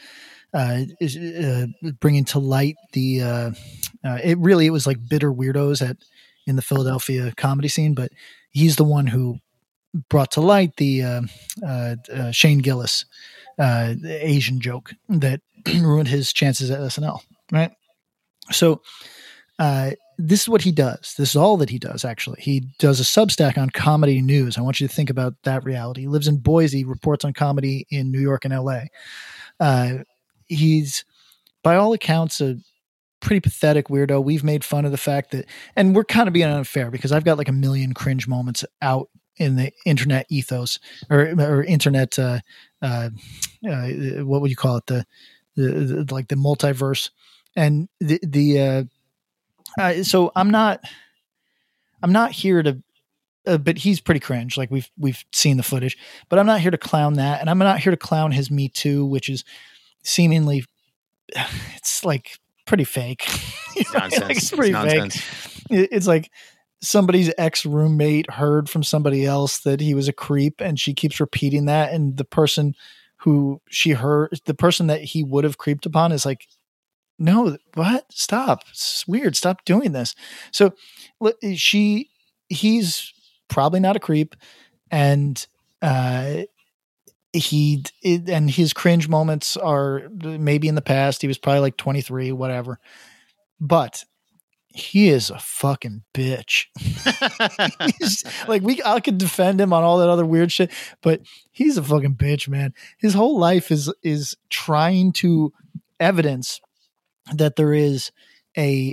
Speaker 2: bringing to light the it was like bitter weirdos in the Philadelphia comedy scene, but he's the one who brought to light the Shane Gillis Asian joke that ruined his chances at SNL, right? So this is what he does. This is all that he does, actually. He does a Substack on comedy news. I want you to think about that reality. He lives in Boise, reports on comedy in New York and LA. He's, by all accounts, a pretty pathetic weirdo. We've made fun of the fact that, and we're kind of being unfair because I've got like a million cringe moments out in the internet ethos or internet, what would you call it? The like the multiverse. And so I'm not here to, but he's pretty cringe. Like we've seen the footage, but I'm not here to clown that. And I'm not here to clown his Me Too, which is seemingly, it's like pretty fake.
Speaker 3: It's nonsense.
Speaker 2: Like it's pretty fake. It's like somebody's ex-roommate heard from somebody else that he was a creep and she keeps repeating that. And the person who she heard, the person that he would have creeped upon is like, no, what? Stop. It's weird. Stop doing this. So he's probably not a creep. And, and his cringe moments are maybe in the past. He was probably like 23, whatever, but he is a fucking bitch. Like I could defend him on all that other weird shit, but he's a fucking bitch, man. His whole life is trying to evidence that there is a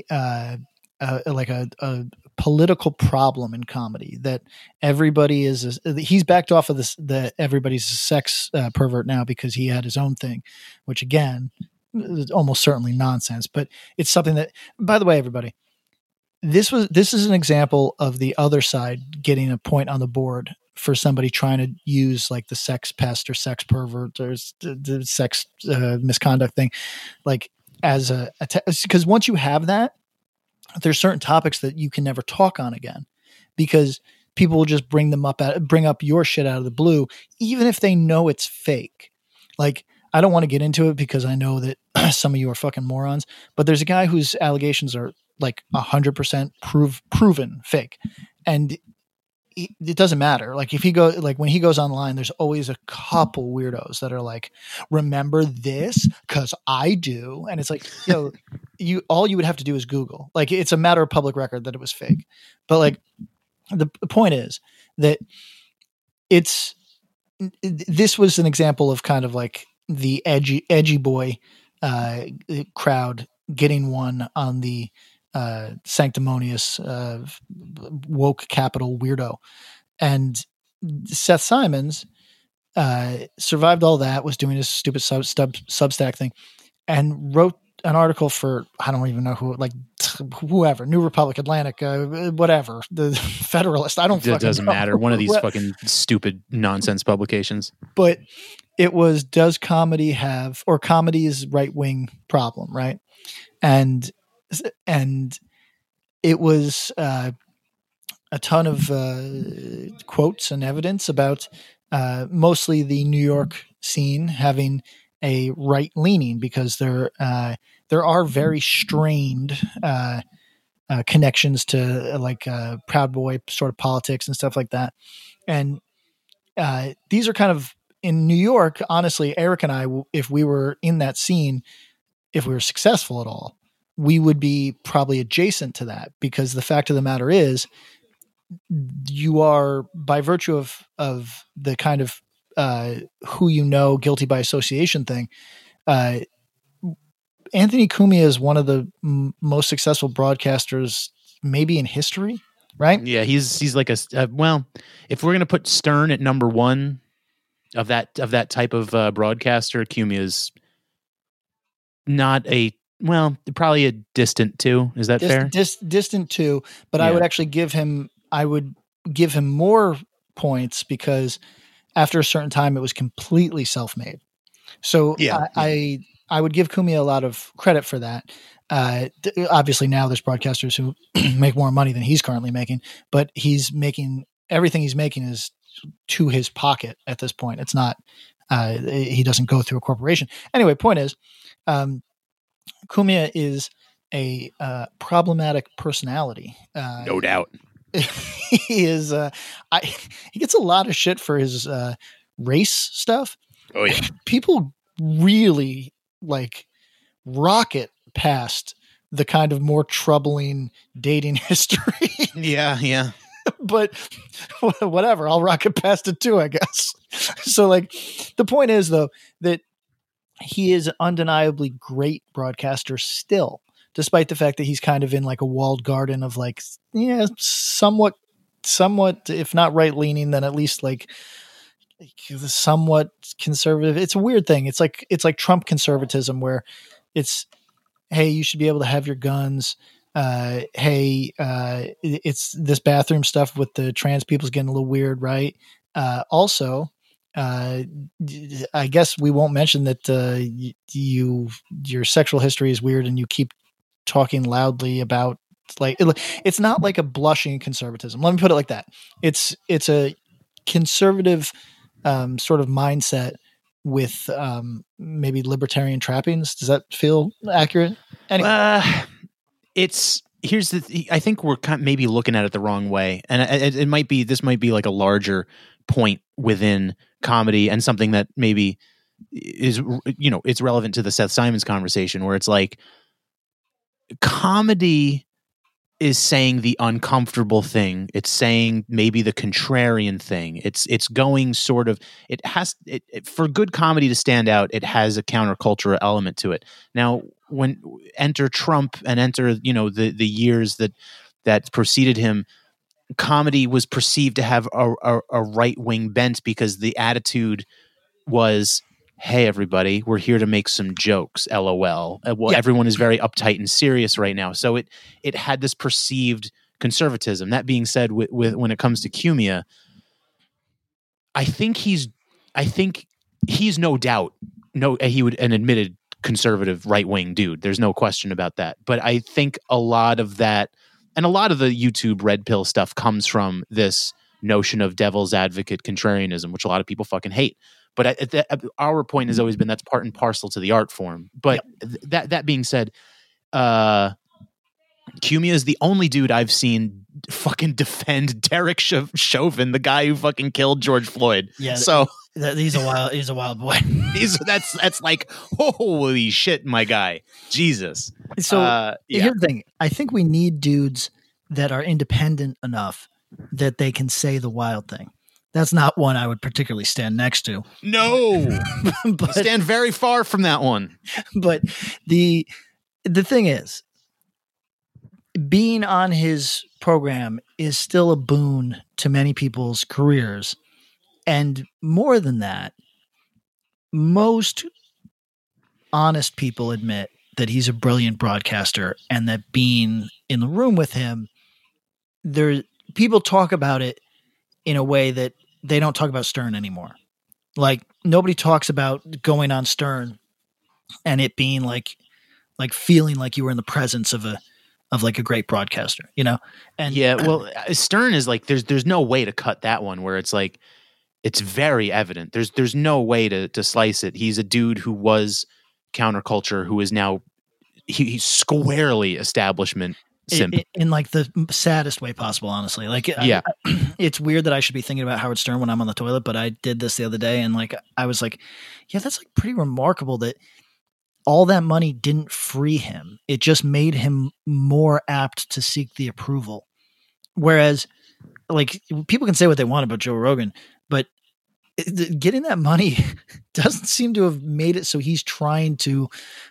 Speaker 2: political problem in comedy, that everybody he's backed off of this, that everybody's a sex pervert now because he had his own thing, which again, is almost certainly nonsense, but it's something that, by the way, everybody, this is an example of the other side getting a point on the board for somebody trying to use like the sex pest or sex pervert or the sex misconduct thing, like as because once you have that, there's certain topics that you can never talk on again because people will just bring up your shit out of the blue, even if they know it's fake. Like, I don't want to get into it because I know that some of you are fucking morons, but there's a guy whose allegations are like 100% proven fake. And it doesn't matter. Like if he goes, like when he goes online, there's always a couple weirdos that are like, remember this? Cause I do. And it's like, all you would have to do is Google. Like it's a matter of public record that it was fake. But like the point is that this was an example of kind of like the edgy boy crowd getting one on the sanctimonious woke capital weirdo. And Seth Simons survived all that, was doing his stupid Substack thing, and wrote an article for, I don't even know who, like whoever, New Republic, Atlantic, whatever, the Federalist. I don't fucking know. It doesn't
Speaker 3: matter. One of these fucking stupid nonsense publications.
Speaker 2: But it was, does comedy have, or comedy's right-wing problem, right? And it was a ton of quotes and evidence about mostly the New York scene having a right leaning, because there are very strained connections to like Proud Boy sort of politics and stuff like that. And these are kind of in New York. Honestly, Eric and I, if we were in that scene, if we were successful at all, we would be probably adjacent to that, because the fact of the matter is, you are, by virtue of the kind of who guilty by association thing. Anthony Cumia is one of the most successful broadcasters maybe in history, right?
Speaker 3: Yeah, he's like well, if we're gonna put Stern at number one of that type of broadcaster, Cumia is not probably a distant two. Is that fair?
Speaker 2: Distant two, but yeah. I would actually give him more points, because after a certain time it was completely self-made. So yeah. I would give Cumia a lot of credit for that. Obviously now there's broadcasters who make more money than he's currently making, but everything he's making is to his pocket at this point. It's not, he doesn't go through a corporation. Anyway, point is, Cumia is a problematic personality.
Speaker 3: No doubt.
Speaker 2: He is. He gets a lot of shit for his race stuff.
Speaker 3: Oh yeah,
Speaker 2: people really like rocket past the kind of more troubling dating history.
Speaker 3: Yeah.
Speaker 2: But whatever, I'll rocket past it too, I guess. So like, the point is though that he is an undeniably great broadcaster still, despite the fact that he's kind of in like a walled garden of like, somewhat, if not right leaning, then at least like somewhat conservative. It's a weird thing. It's like Trump conservatism, where it's, hey, you should be able to have your guns. Hey, it's this bathroom stuff with the trans people's getting a little weird, right? Also, I guess we won't mention that your sexual history is weird, and you keep talking loudly about, like, it's not like a blushing conservatism. Let me put it like that. It's a conservative sort of mindset with maybe libertarian trappings. Does that feel accurate? Anyway.
Speaker 3: I think we're maybe looking at it the wrong way, and this might be like a larger point within comedy, and something that maybe is, it's relevant to the Seth Simons conversation, where it's like, comedy is saying the uncomfortable thing. It's saying maybe the contrarian thing. It's going sort of, for good comedy to stand out, it has a countercultural element to it. Now, when enter Trump and enter, the years that preceded him, comedy was perceived to have a right-wing bent, because the attitude was, hey, everybody, we're here to make some jokes, LOL. Everyone is very uptight and serious right now. So it had this perceived conservatism. That being said, with when it comes to Cumia, I think he's no doubt, he would an admitted conservative right-wing dude. There's no question about that. But I think a lot of that, and a lot of the YouTube red pill stuff, comes from this notion of devil's advocate contrarianism, which a lot of people fucking hate. But our point has always been that's part and parcel to the art form. But that being said, Cumia is the only dude I've seen fucking defend Derek Chauvin, the guy who fucking killed George Floyd.
Speaker 2: Yeah.
Speaker 3: So
Speaker 2: he's a wild boy.
Speaker 3: that's like, holy shit, my guy. Jesus.
Speaker 2: So here's the thing. I think we need dudes that are independent enough that they can say the wild thing. That's not one I would particularly stand next to.
Speaker 3: No.
Speaker 2: But
Speaker 3: stand very far from that one.
Speaker 2: But the thing is, being on his program is still a boon to many people's careers. And more than that, most honest people admit that he's a brilliant broadcaster and that being in the room with him, people talk about it in a way that they don't talk about Stern anymore. Like, nobody talks about going on Stern and it being like feeling like you were in the presence of a great broadcaster, you know? And
Speaker 3: yeah, well, Stern is like, there's no way to cut that one where it's like, it's very evident. There's no way to slice it. He's a dude who was counterculture, who is now he's squarely establishment simp.
Speaker 2: In like the saddest way possible, honestly. Like,
Speaker 3: yeah,
Speaker 2: it's weird that I should be thinking about Howard Stern when I'm on the toilet, but I did this the other day, and like I was like, yeah, that's like pretty remarkable that all that money didn't free him. It just made him more apt to seek the approval. Whereas, like, people can say what they want about Joe Rogan, but getting that money doesn't seem to have made it so he's trying to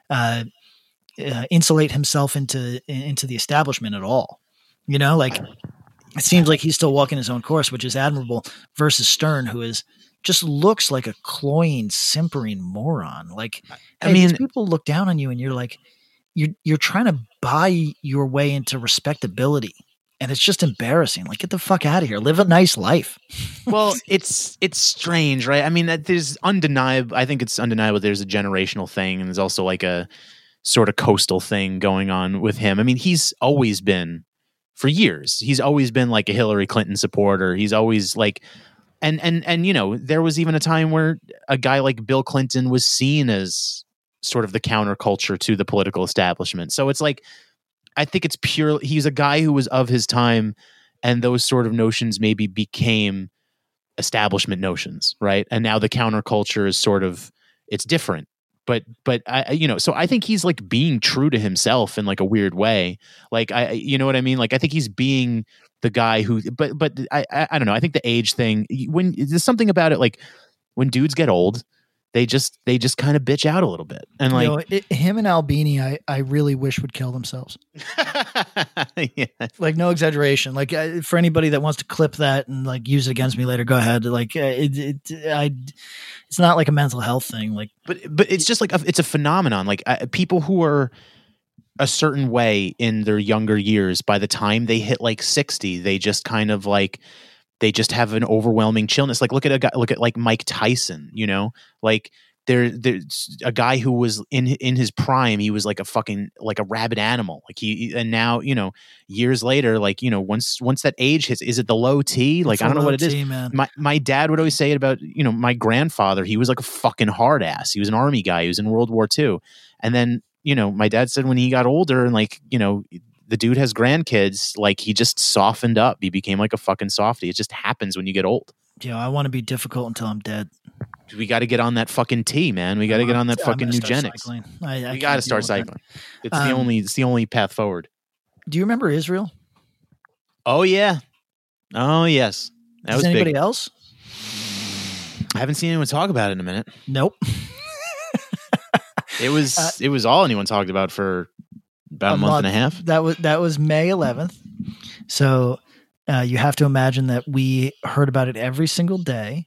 Speaker 2: insulate himself into the establishment at all. You know, like, it seems like he's still walking his own course, which is admirable, versus Stern, who just looks like a cloying, simpering moron. Like, I mean, these people look down on you and you're like, you're trying to buy your way into respectability. And it's just embarrassing. Like, get the fuck out of here. Live a nice life.
Speaker 3: Well, it's strange, right? I mean, there's undeniable. I think it's undeniable. There's a generational thing, and there's also like a sort of coastal thing going on with him. I mean, he's always been, for years, he's always been like a Hillary Clinton supporter. He's always like, and you know, there was even a time where a guy like Bill Clinton was seen as sort of the counterculture to the political establishment. So it's like, I think it's pure. He's a guy who was of his time, and those sort of notions maybe became establishment notions, right? And now the counterculture is sort of, it's different. But I, you know, so I think he's like being true to himself in like a weird way. Like, you know what I mean? Like, I think he's being the guy who, but I don't know. I think the age thing, when there's something about it, like when dudes get old, they just kind of bitch out a little bit. And like,
Speaker 2: you know, him and Albini, I really wish would kill themselves.
Speaker 3: yeah.
Speaker 2: Like, no exaggeration. Like, for anybody that wants to clip that and like use it against me later, go ahead. Like, it's not like a mental health thing. Like,
Speaker 3: but it's just like it's a phenomenon. Like, people who are a certain way in their younger years, by the time they hit like 60, they just kind of like, they just have an overwhelming chillness. Like, look at like Mike Tyson, you know, like there's a guy who was in his prime. He was like a fucking, like a rabid animal. Like and now, you know, years later, like, you know, once that age hits, is it the low T? Like, I don't know what it is.
Speaker 2: Man.
Speaker 3: My dad would always say it about, you know, my grandfather. He was like a fucking hard ass. He was an army guy. He was in World War II. And then, you know, my dad said when he got older and like, you know, the dude has grandkids, like he just softened up. He became like a fucking softie. It just happens when you get old.
Speaker 2: Yeah, I want to be difficult until I'm dead.
Speaker 3: We got to get on that fucking T, man. We got to get on that fucking eugenics. We got to start cycling. It's the only path forward.
Speaker 2: Do you remember Israel?
Speaker 3: Oh yeah. Oh yes. That was
Speaker 2: anybody
Speaker 3: big.
Speaker 2: Else?
Speaker 3: I haven't seen anyone talk about it in a minute.
Speaker 2: Nope.
Speaker 3: It was all anyone talked about for about a month and a half.
Speaker 2: That was May 11th. So you have to imagine that we heard about it every single day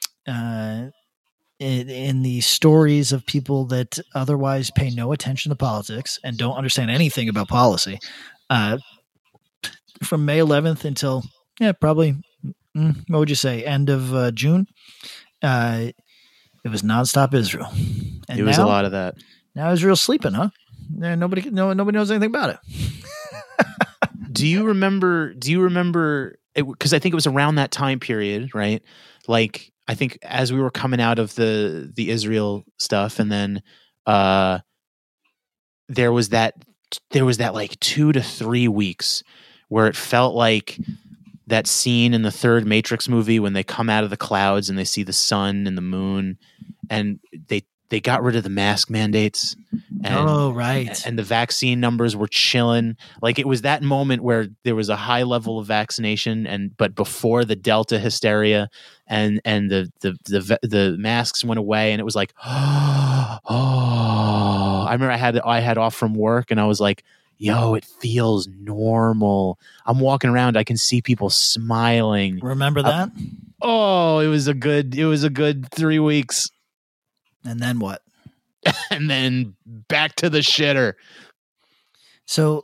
Speaker 2: in the stories of people that otherwise pay no attention to politics and don't understand anything about policy. From May 11th until probably what would you say, end of June? It was nonstop Israel. And
Speaker 3: it was a lot of that. Now
Speaker 2: Israel's sleeping, huh? Nobody knows anything about it.
Speaker 3: Do you remember? Because I think it was around that time period, right? Like, I think as we were coming out of the Israel stuff, and then there was that there was that like 2 to 3 weeks where it felt like that scene in the third Matrix movie when they come out of the clouds and they see the sun and the moon, and they got rid of the mask mandates. And,
Speaker 2: right.
Speaker 3: And the vaccine numbers were chilling. Like it was that moment where there was a high level of vaccination, but before the Delta hysteria, and the masks went away, and it was like, oh. I remember I had off from work, and I was like, yo, it feels normal. I'm walking around, I can see people smiling.
Speaker 2: Remember that?
Speaker 3: It was a good 3 weeks.
Speaker 2: And then what?
Speaker 3: And then back to the shitter.
Speaker 2: So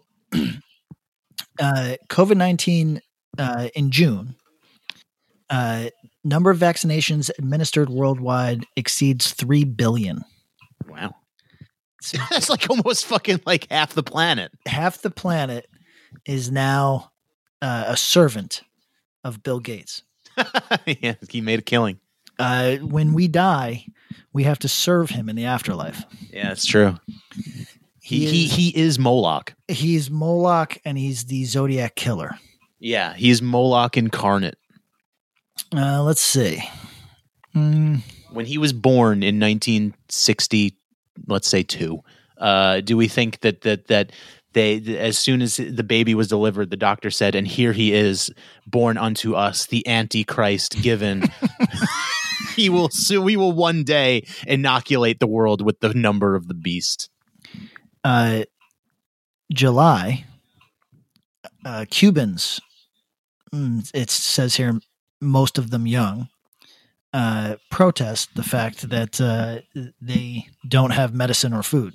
Speaker 2: COVID-19 in June, number of vaccinations administered worldwide exceeds 3 billion.
Speaker 3: Wow. That's like almost fucking like half the planet.
Speaker 2: Half the planet is now a servant of Bill Gates.
Speaker 3: Yeah, he made a killing.
Speaker 2: When we die, we have to serve him in the afterlife.
Speaker 3: Yeah, it's true. He is Moloch.
Speaker 2: He's Moloch, and he's the Zodiac killer.
Speaker 3: Yeah, he's Moloch incarnate.
Speaker 2: Let's see.
Speaker 3: When he was born in 1960, let's say 2, do we think that they, as soon as the baby was delivered, the doctor said, "And here he is, born unto us, the Antichrist given." We will one day inoculate the world with the number of the beast.
Speaker 2: July, Cubans, it says here, most of them young, protest the fact that they don't have medicine or food.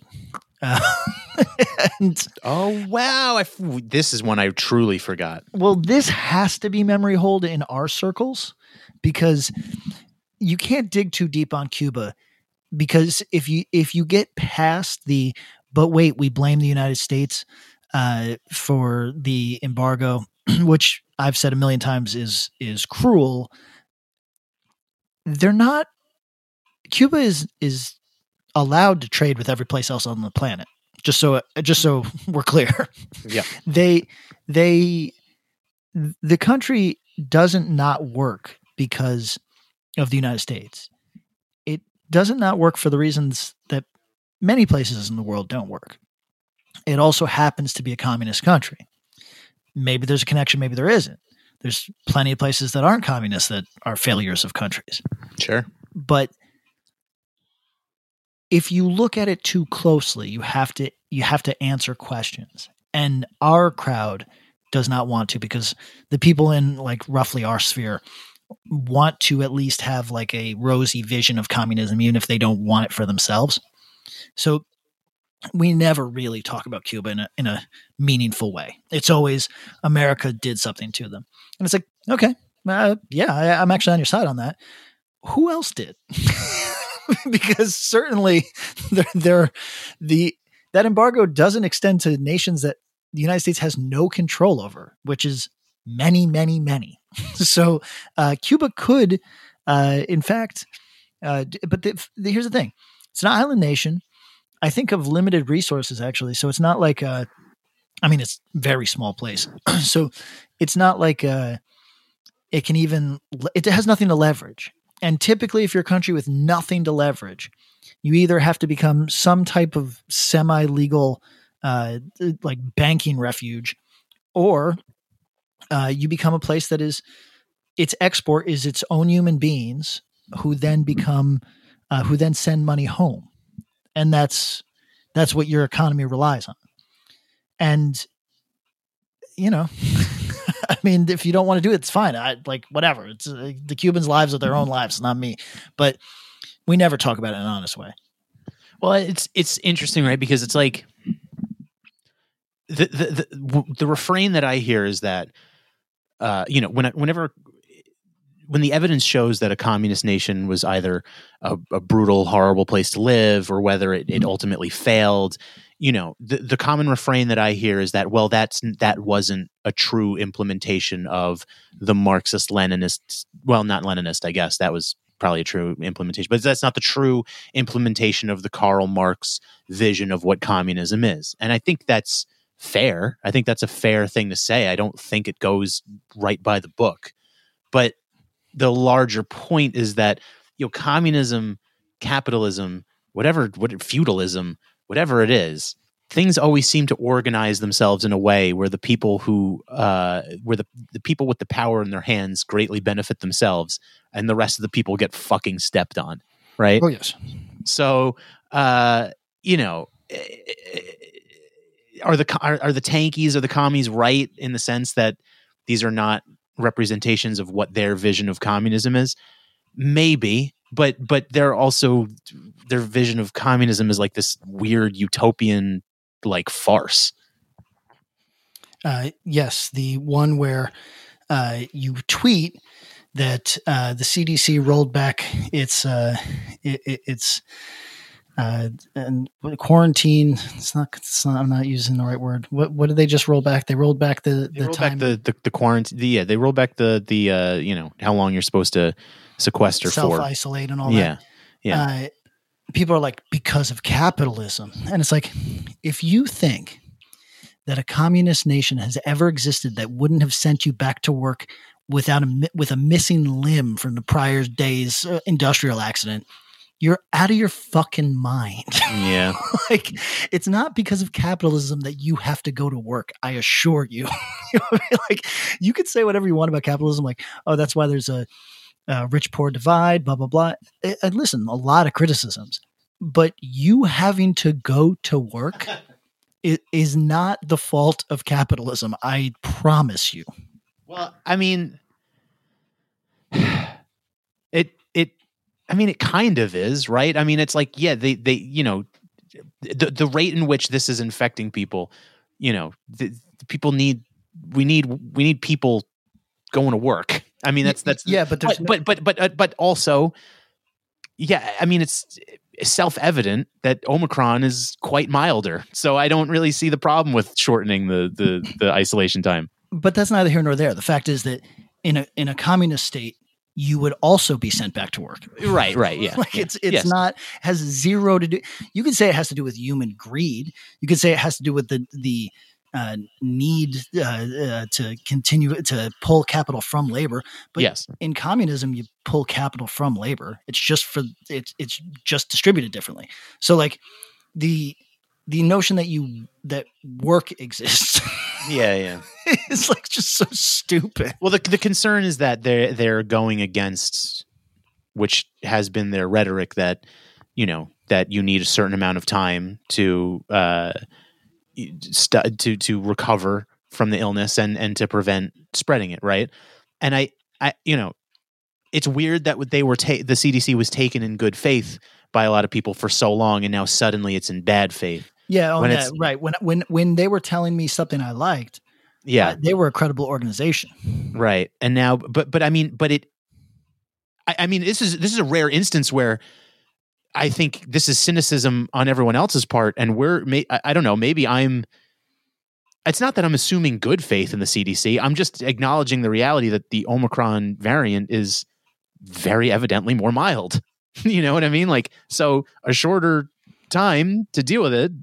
Speaker 3: Oh, wow. This is one I truly forgot.
Speaker 2: Well, this has to be memory hold in our circles, because you can't dig too deep on Cuba, because if you get past but wait, we blame the United States for the embargo, which I've said a million times is cruel. They're not. Cuba is allowed to trade with every place else on the planet. Just so we're clear.
Speaker 3: Yeah.
Speaker 2: The country doesn't not work because of the United States. It doesn't not work for the reasons that many places in the world don't work. It also happens to be a communist country. Maybe there's a connection, maybe there isn't. There's plenty of places that aren't communist that are failures of countries.
Speaker 3: Sure.
Speaker 2: But if you look at it too closely, you have to answer questions. And our crowd does not want to, because the people in like roughly our sphere want to at least have like a rosy vision of communism, even if they don't want it for themselves. So we never really talk about Cuba in a meaningful way. It's always America did something to them. And it's like, okay, yeah, I'm actually on your side on that. Who else did? Because certainly that embargo doesn't extend to nations that the United States has no control over, which is many, many, many. So Cuba could, in fact, but here's the thing. It's an island nation. I think of limited resources, actually. So it's not like, it's a very small place. So it's not like it has nothing to leverage. And typically, if you're a country with nothing to leverage, you either have to become some type of semi-legal like banking refuge, or you become a place that is its export is its own human beings who then send money home. And that's what your economy relies on. And, if you don't want to do it, it's fine. Whatever. It's the Cubans' lives are their own lives, not me. But we never talk about it in an honest way.
Speaker 3: Well, it's interesting, right? Because it's like the refrain that I hear is that, when the evidence shows that a communist nation was either a brutal, horrible place to live, or whether it ultimately failed, the common refrain that I hear is that, well, that wasn't a true implementation of the Marxist-Leninist, well, not Leninist, I guess. That was probably a true implementation, but that's not the true implementation of the Karl Marx vision of what communism is. And I think that's fair. I think that's a fair thing to say. I don't think it goes right by the book. But the larger point is that, communism, capitalism, feudalism, whatever it is, things always seem to organize themselves in a way where the people where the people with the power in their hands greatly benefit themselves, and the rest of the people get fucking stepped on, right?
Speaker 2: Oh yes.
Speaker 3: So, are the tankies or the commies right in the sense that these are not representations of what their vision of communism is? Maybe, but they're also, their vision of communism is like this weird utopian like farce.
Speaker 2: Yes, the one where you tweet that the CDC rolled back its and quarantine. It's not. I'm not using the right word. What did they just roll back? They rolled back the time.
Speaker 3: The quarantine. Yeah, they rolled back the how long you're supposed to sequester for,
Speaker 2: self-isolate and all that.
Speaker 3: Yeah.
Speaker 2: People are like, because of capitalism, and it's like, if you think that a communist nation has ever existed that wouldn't have sent you back to work with a missing limb from the prior day's industrial accident, you're out of your fucking mind.
Speaker 3: Yeah.
Speaker 2: Like, it's not because of capitalism that you have to go to work. I assure you. You know what I mean? Like, you could say whatever you want about capitalism. Like, oh, that's why there's a rich poor divide, blah, blah, blah. And listen, a lot of criticisms, but you having to go to work it is not the fault of capitalism. I promise you.
Speaker 3: Well, I mean, it kind of is, right? I mean, it's like, yeah, they the rate in which this is infecting people, people we need people going to work. I mean, that's
Speaker 2: yeah, but there's
Speaker 3: but also, yeah, I mean, it's self-evident that Omicron is quite milder, so I don't really see the problem with shortening the isolation time.
Speaker 2: But that's neither here nor there. The fact is that in a communist state, you would also be sent back to work.
Speaker 3: Right, yeah.
Speaker 2: Like,
Speaker 3: yeah.
Speaker 2: it's
Speaker 3: Yes.
Speaker 2: not, has zero to do. You could say it has to do with human greed. You could say it has to do with the need to continue to pull capital from labor. But
Speaker 3: yes,
Speaker 2: in communism, you pull capital from labor. It's just it's just distributed differently. So like the notion that work exists.
Speaker 3: Yeah.
Speaker 2: It's like just so stupid.
Speaker 3: Well, the concern is that they're going against, which has been their rhetoric, that that you need a certain amount of time to to recover from the illness and to prevent spreading it, right? And I it's weird that the CDC was taken in good faith by a lot of people for so long, and now suddenly it's in bad faith.
Speaker 2: Yeah, right. When they were telling me something I liked,
Speaker 3: yeah,
Speaker 2: they were a credible organization,
Speaker 3: right? And now, but I mean, this is a rare instance where I think this is cynicism on everyone else's part, and I don't know, maybe it's not that I'm assuming good faith in the CDC. I'm just acknowledging the reality that the Omicron variant is very evidently more mild. You know what I mean? Like, so a shorter time to deal with it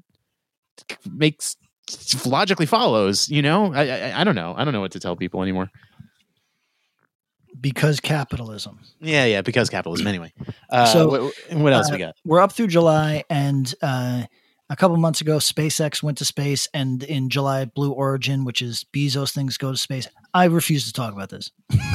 Speaker 3: logically follows, I don't know. I don't know what to tell people anymore.
Speaker 2: Because capitalism.
Speaker 3: Yeah, because capitalism. Anyway,
Speaker 2: so
Speaker 3: what else we got?
Speaker 2: We're up through July, and a couple months ago, SpaceX went to space, and in July, Blue Origin, which is Bezos things go to space. I refuse to talk about this.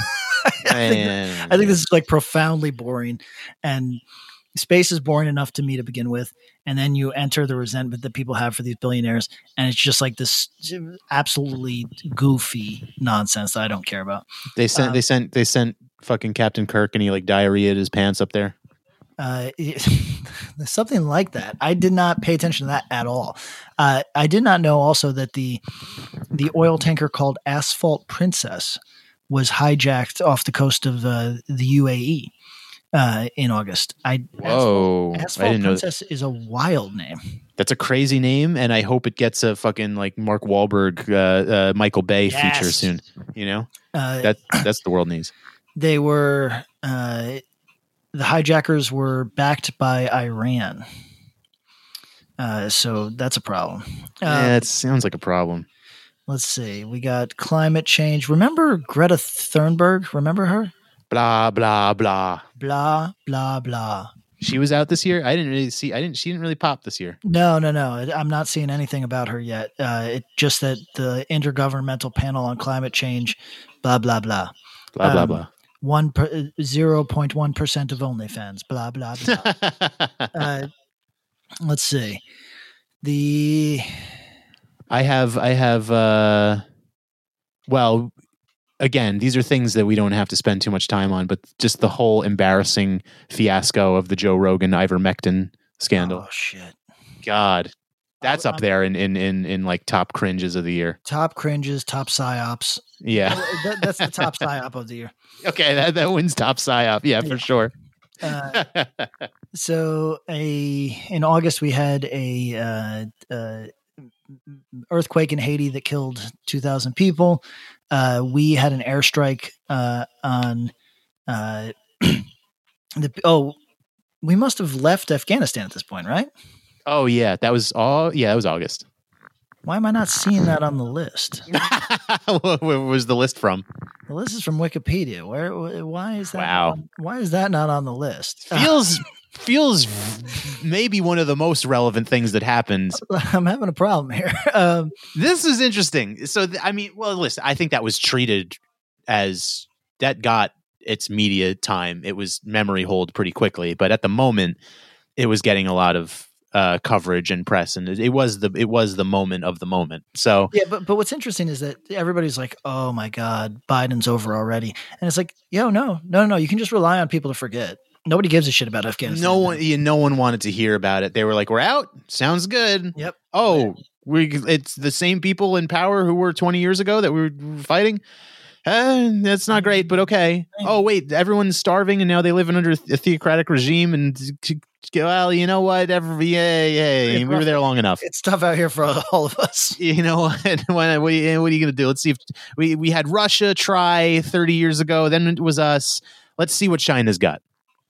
Speaker 2: I think this is like profoundly boring, and space is boring enough to me to begin with, and then you enter the resentment that people have for these billionaires, and it's just like this absolutely goofy nonsense that I don't care about.
Speaker 3: They sent fucking Captain Kirk, and he like diarrheaed his pants up there.
Speaker 2: Something like that. I did not pay attention to that at all. I did not know also that the oil tanker called Asphalt Princess was hijacked off the coast of the UAE in August.
Speaker 3: Whoa!
Speaker 2: Asphalt
Speaker 3: I didn't
Speaker 2: Princess is a wild name.
Speaker 3: That's a crazy name, and I hope it gets a fucking like Mark Wahlberg, Michael Bay feature soon. That's the world needs.
Speaker 2: They were the hijackers were backed by Iran. So that's a problem.
Speaker 3: Yeah, it sounds like a problem.
Speaker 2: Let's see. We got climate change. Remember Greta Thunberg? Remember her?
Speaker 3: Blah, blah, blah.
Speaker 2: Blah, blah, blah.
Speaker 3: She was out this year. She didn't really pop this year.
Speaker 2: No. I'm not seeing anything about her yet. It just that the Intergovernmental Panel on Climate Change, blah, blah, blah.
Speaker 3: Blah, blah, blah.
Speaker 2: 0.1% of OnlyFans, blah, blah, blah. Let's see.
Speaker 3: I have, well, again, these are things that we don't have to spend too much time on, but just the whole embarrassing fiasco of the Joe Rogan ivermectin scandal.
Speaker 2: Oh shit!
Speaker 3: God, that's up there in like top cringes of the year.
Speaker 2: Top cringes, top psyops.
Speaker 3: Yeah,
Speaker 2: that's the top psyop of the year.
Speaker 3: Okay, that wins top psyop. Yeah, for sure.
Speaker 2: So in August we had a earthquake in Haiti that killed 2,000 people. We had an airstrike on we must have left Afghanistan at this point, right?
Speaker 3: Oh yeah, that was August.
Speaker 2: Why am I not seeing that on the list?
Speaker 3: Where was the list from?
Speaker 2: The list is from Wikipedia. Why is that?
Speaker 3: Wow.
Speaker 2: Why is that not on the list?
Speaker 3: Feels maybe one of the most relevant things that happened.
Speaker 2: I'm having a problem here.
Speaker 3: This is interesting. So, listen, I think that was treated as that got its media time. It was memory hold pretty quickly, but at the moment, it was getting a lot of coverage and press, and it was the moment of the moment. So
Speaker 2: yeah, but what's interesting is that everybody's like, "Oh my God, Biden's over already," and it's like, no. You can just rely on people to forget. Nobody gives a shit about Afghanistan.
Speaker 3: No one wanted to hear about it. They were like, "We're out. Sounds good."
Speaker 2: Yep.
Speaker 3: Oh, it's the same people in power who were 20 years ago that we were fighting. That's not great, but okay. Oh wait, everyone's starving and now they live under a theocratic regime. And well, you know what? We were there long enough.
Speaker 2: It's tough out here for all of us.
Speaker 3: You know what? What are you going to do? Let's see if we had Russia try 30 years ago. Then it was us. Let's see what China's got.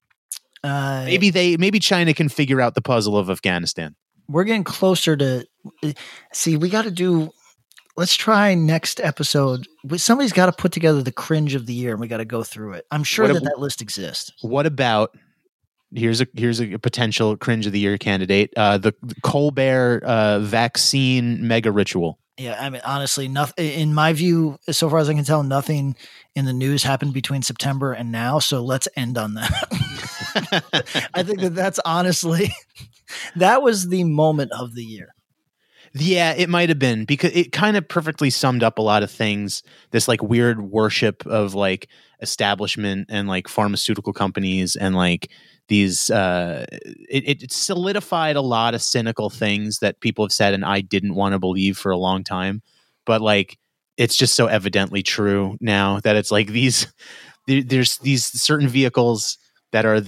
Speaker 3: Maybe China can figure out the puzzle of Afghanistan.
Speaker 2: We're getting closer to see. We got to do. Let's try next episode. Somebody's got to put together the cringe of the year, and we got to go through it. I'm sure that list exists.
Speaker 3: What about here's a potential cringe of the year candidate? The Colbert vaccine mega ritual.
Speaker 2: Yeah, I mean, honestly, nothing. In my view, so far as I can tell, nothing in the news happened between September and now. So let's end on that. I think that's honestly that was the moment of the year.
Speaker 3: Yeah, it might have been, because it kind of perfectly summed up a lot of things. This like weird worship of like establishment and like pharmaceutical companies and like these it solidified a lot of cynical things that people have said and I didn't want to believe for a long time. But like it's just so evidently true now that it's like there's these certain vehicles that are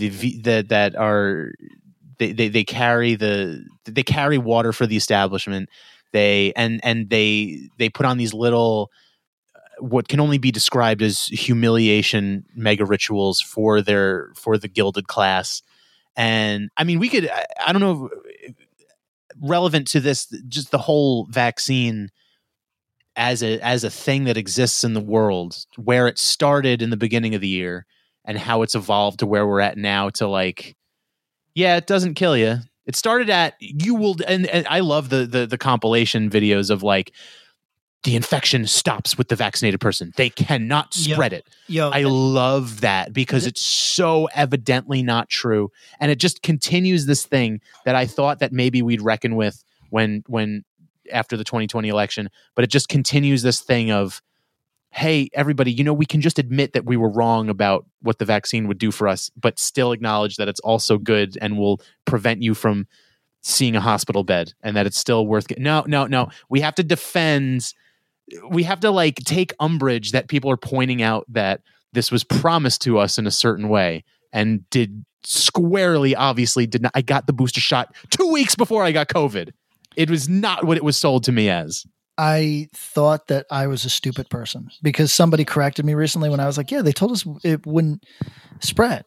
Speaker 3: they carry water for the establishment. They put on these little what can only be described as humiliation mega rituals for the gilded class. And I mean, we could, I don't know, relevant to this, just the whole vaccine as a thing that exists in the world, where it started in the beginning of the year and how it's evolved to where we're at now, to like, yeah, it doesn't kill you. It started at you will, and I love the compilation videos of like the infection stops with the vaccinated person. They cannot spread it. I love that because it's so evidently not true, and it just continues this thing that I thought that maybe we'd reckon with when after the 2020 election, but it just continues this thing of, hey, everybody, we can just admit that we were wrong about what the vaccine would do for us, but still acknowledge that it's also good and will prevent you from seeing a hospital bed, and that it's still worth it. No. We have to defend. We have to like take umbrage that people are pointing out that this was promised to us in a certain way and did squarely, obviously did not. I got the booster shot 2 weeks before I got COVID. It was not what it was sold to me as.
Speaker 2: I thought that I was a stupid person because somebody corrected me recently when I was like, yeah, they told us it wouldn't spread.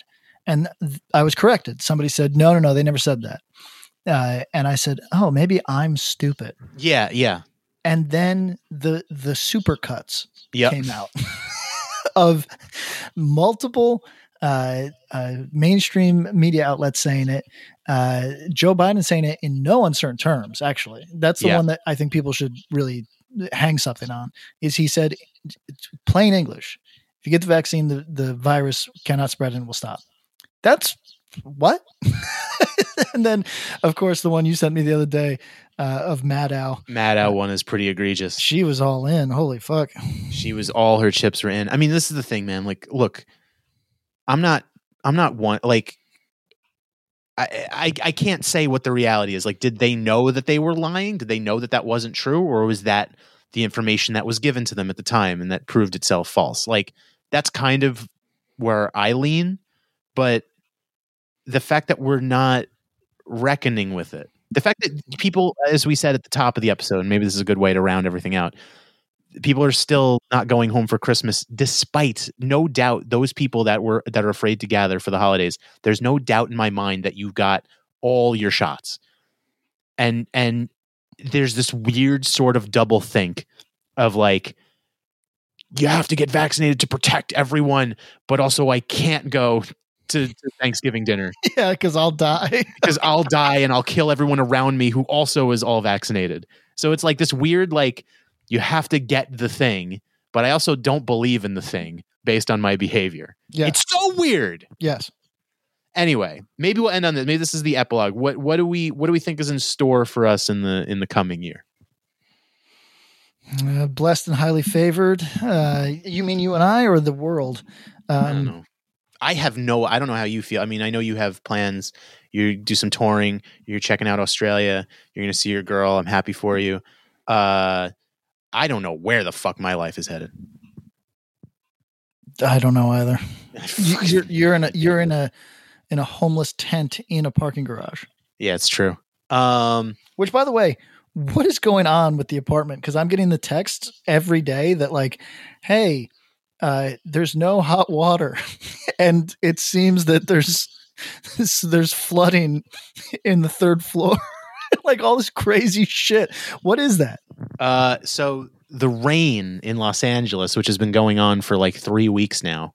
Speaker 2: And I was corrected. Somebody said, no, they never said that. And I said, oh, maybe I'm stupid.
Speaker 3: Yeah.
Speaker 2: And then the supercuts
Speaker 3: Yep.
Speaker 2: came out of multiple mainstream media outlets saying it. Joe Biden saying it in no uncertain terms, actually. That's the one that I think people should really hang something on, is he said, plain English, if you get the vaccine, the virus cannot spread and will stop. That's what? And then, of course, the one you sent me the other day of Maddow.
Speaker 3: Maddow one is pretty egregious.
Speaker 2: She was all in. Holy fuck.
Speaker 3: She was, all her chips were in. I mean, this is the thing, man. Like, look, I'm not one, like, I can't say what the reality is. Like, did they know that they were lying? Did they know that that wasn't true? Or was that the information that was given to them at the time and that proved itself false? Like, that's kind of where I lean. But the fact that we're not reckoning with it, the fact that people, as we said at the top of the episode, and maybe this is a good way to round everything out, people are still not going home for Christmas, despite, no doubt, those people that are afraid to gather for the holidays. There's no doubt in my mind that you got all your shots, and there's this weird sort of double think of like, you have to get vaccinated to protect everyone, but also I can't go to Thanksgiving dinner.
Speaker 2: Yeah, because I'll die.
Speaker 3: Because I'll die and I'll kill everyone around me who also is all vaccinated. So it's like this weird, like, you have to get the thing, but I also don't believe in the thing based on my behavior.
Speaker 2: Yeah.
Speaker 3: It's so weird.
Speaker 2: Yes.
Speaker 3: Anyway, maybe we'll end on this. Maybe this is the epilogue. What do we think is in store for us in the coming year?
Speaker 2: Blessed and highly favored. You mean you and I, or the world?
Speaker 3: I don't know. I don't know how you feel. I mean, I know you have plans. You do some touring. You're checking out Australia. You're going to see your girl. I'm happy for you. I don't know where the fuck my life is headed.
Speaker 2: I don't know either. You're in a homeless tent in a parking garage.
Speaker 3: Yeah, it's true.
Speaker 2: Which, by the way, what is going on with the apartment? Because I'm getting the text every day that, like, hey, there's no hot water, and it seems that there's flooding in the third floor. Like, all this crazy shit. What is that?
Speaker 3: So the rain in Los Angeles, which has been going on for like 3 weeks now,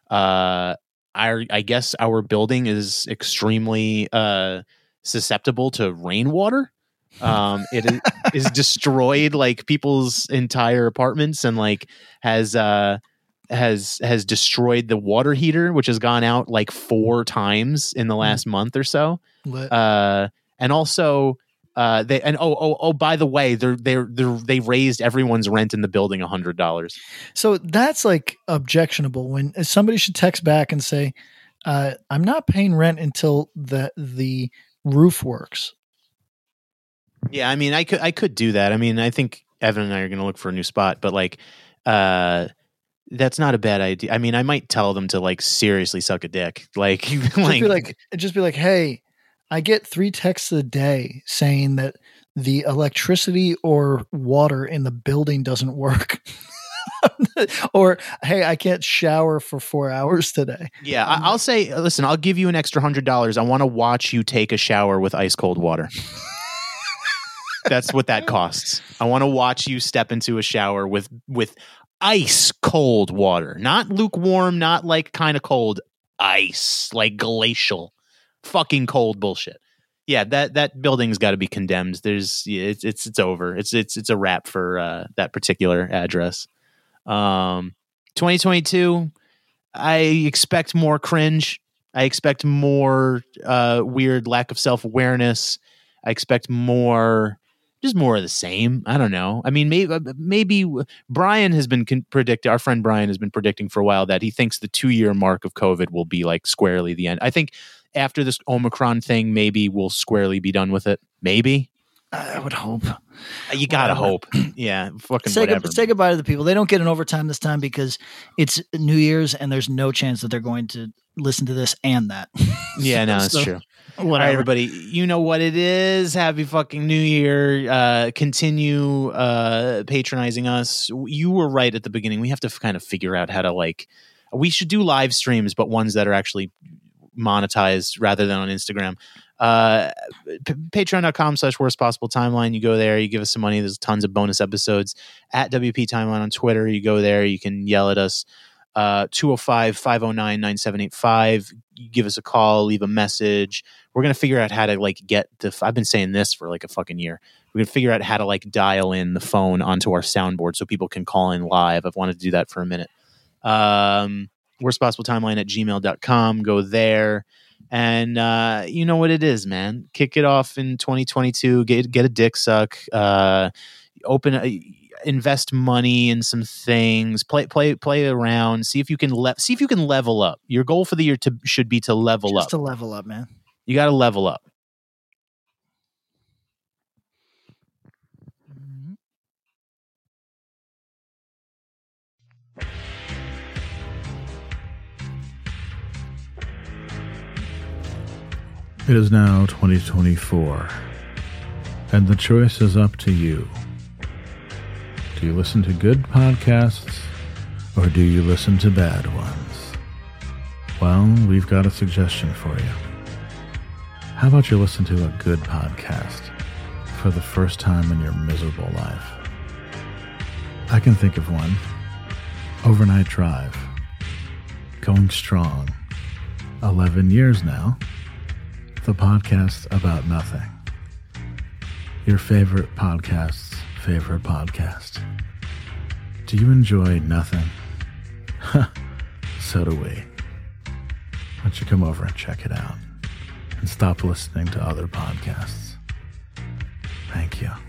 Speaker 3: I guess our building is extremely susceptible to rainwater. It is destroyed like people's entire apartments, and like has destroyed the water heater, which has gone out like 4 times in the last month or so. And also by the way, they raised everyone's rent in the building $100.
Speaker 2: So that's like objectionable. When somebody should text back and say, I'm not paying rent until the roof works.
Speaker 3: Yeah, I mean, I could do that. I mean, I think Evan and I are going to look for a new spot, but like, that's not a bad idea. I mean, I might tell them to like seriously suck a dick. Like,
Speaker 2: just be like, hey, I get 3 texts a day saying that the electricity or water in the building doesn't work. Or, hey, I can't shower for 4 hours today.
Speaker 3: Yeah, I'll say, listen, I'll give you an extra $100. I want to watch you take a shower with ice cold water. That's what that costs. I want to watch you step into a shower with ice cold water, not lukewarm, not like kind of cold, ice, like glacial, fucking cold bullshit. Yeah, that building's got to be condemned. It's over. It's a wrap for that particular address. 2022, I expect more cringe. I expect more weird lack of self-awareness. I expect more of the same. I don't know. I mean, maybe Brian has been our friend Brian has been predicting for a while that he thinks the 2-year mark of COVID will be like squarely the end. I think after this Omicron thing, maybe we'll squarely be done with it. Maybe.
Speaker 2: I would hope.
Speaker 3: You gotta hope. Yeah, fucking whatever.
Speaker 2: Say goodbye to the people. They don't get an overtime this time because it's New Year's and there's no chance that they're going to listen to this and that.
Speaker 3: Yeah, no, that's true.
Speaker 2: Whatever.
Speaker 3: All right, everybody, you know what it is. Happy fucking New Year. Continue patronizing us. You were right at the beginning. We have to kind of figure out how to we should do live streams, but ones that are actually monetized rather than on Instagram. Patreon.com/worst possible timeline. You go there, you give us some money. There's tons of bonus episodes at WP Timeline on Twitter. You go there, you can yell at us. 205-509-9785. You give us a call, leave a message. We're going to figure out how to like get I've been saying this for like a fucking year. We're going to figure out how to like dial in the phone onto our soundboard so people can call in live. I've wanted to do that for a minute. Worst possible timeline at gmail.com. Go there. And you know what it is, man. Kick it off in 2022. Get a dick suck. Invest money in some things. Play around. See if you can level up. Your goal for the year should be to level up.
Speaker 2: Just to level up, man.
Speaker 3: You got to level up.
Speaker 6: It is now 2024, and the choice is up to you. Do you listen to good podcasts, or do you listen to bad ones? Well, we've got a suggestion for you. How about you listen to a good podcast for the first time in your miserable life? I can think of one. Overnight Drive. Going strong. 11 years now. The podcast about nothing. Your favorite podcast's favorite podcast. Do you enjoy nothing? So do we. Why don't you come over and check it out and stop listening to other podcasts? Thank you.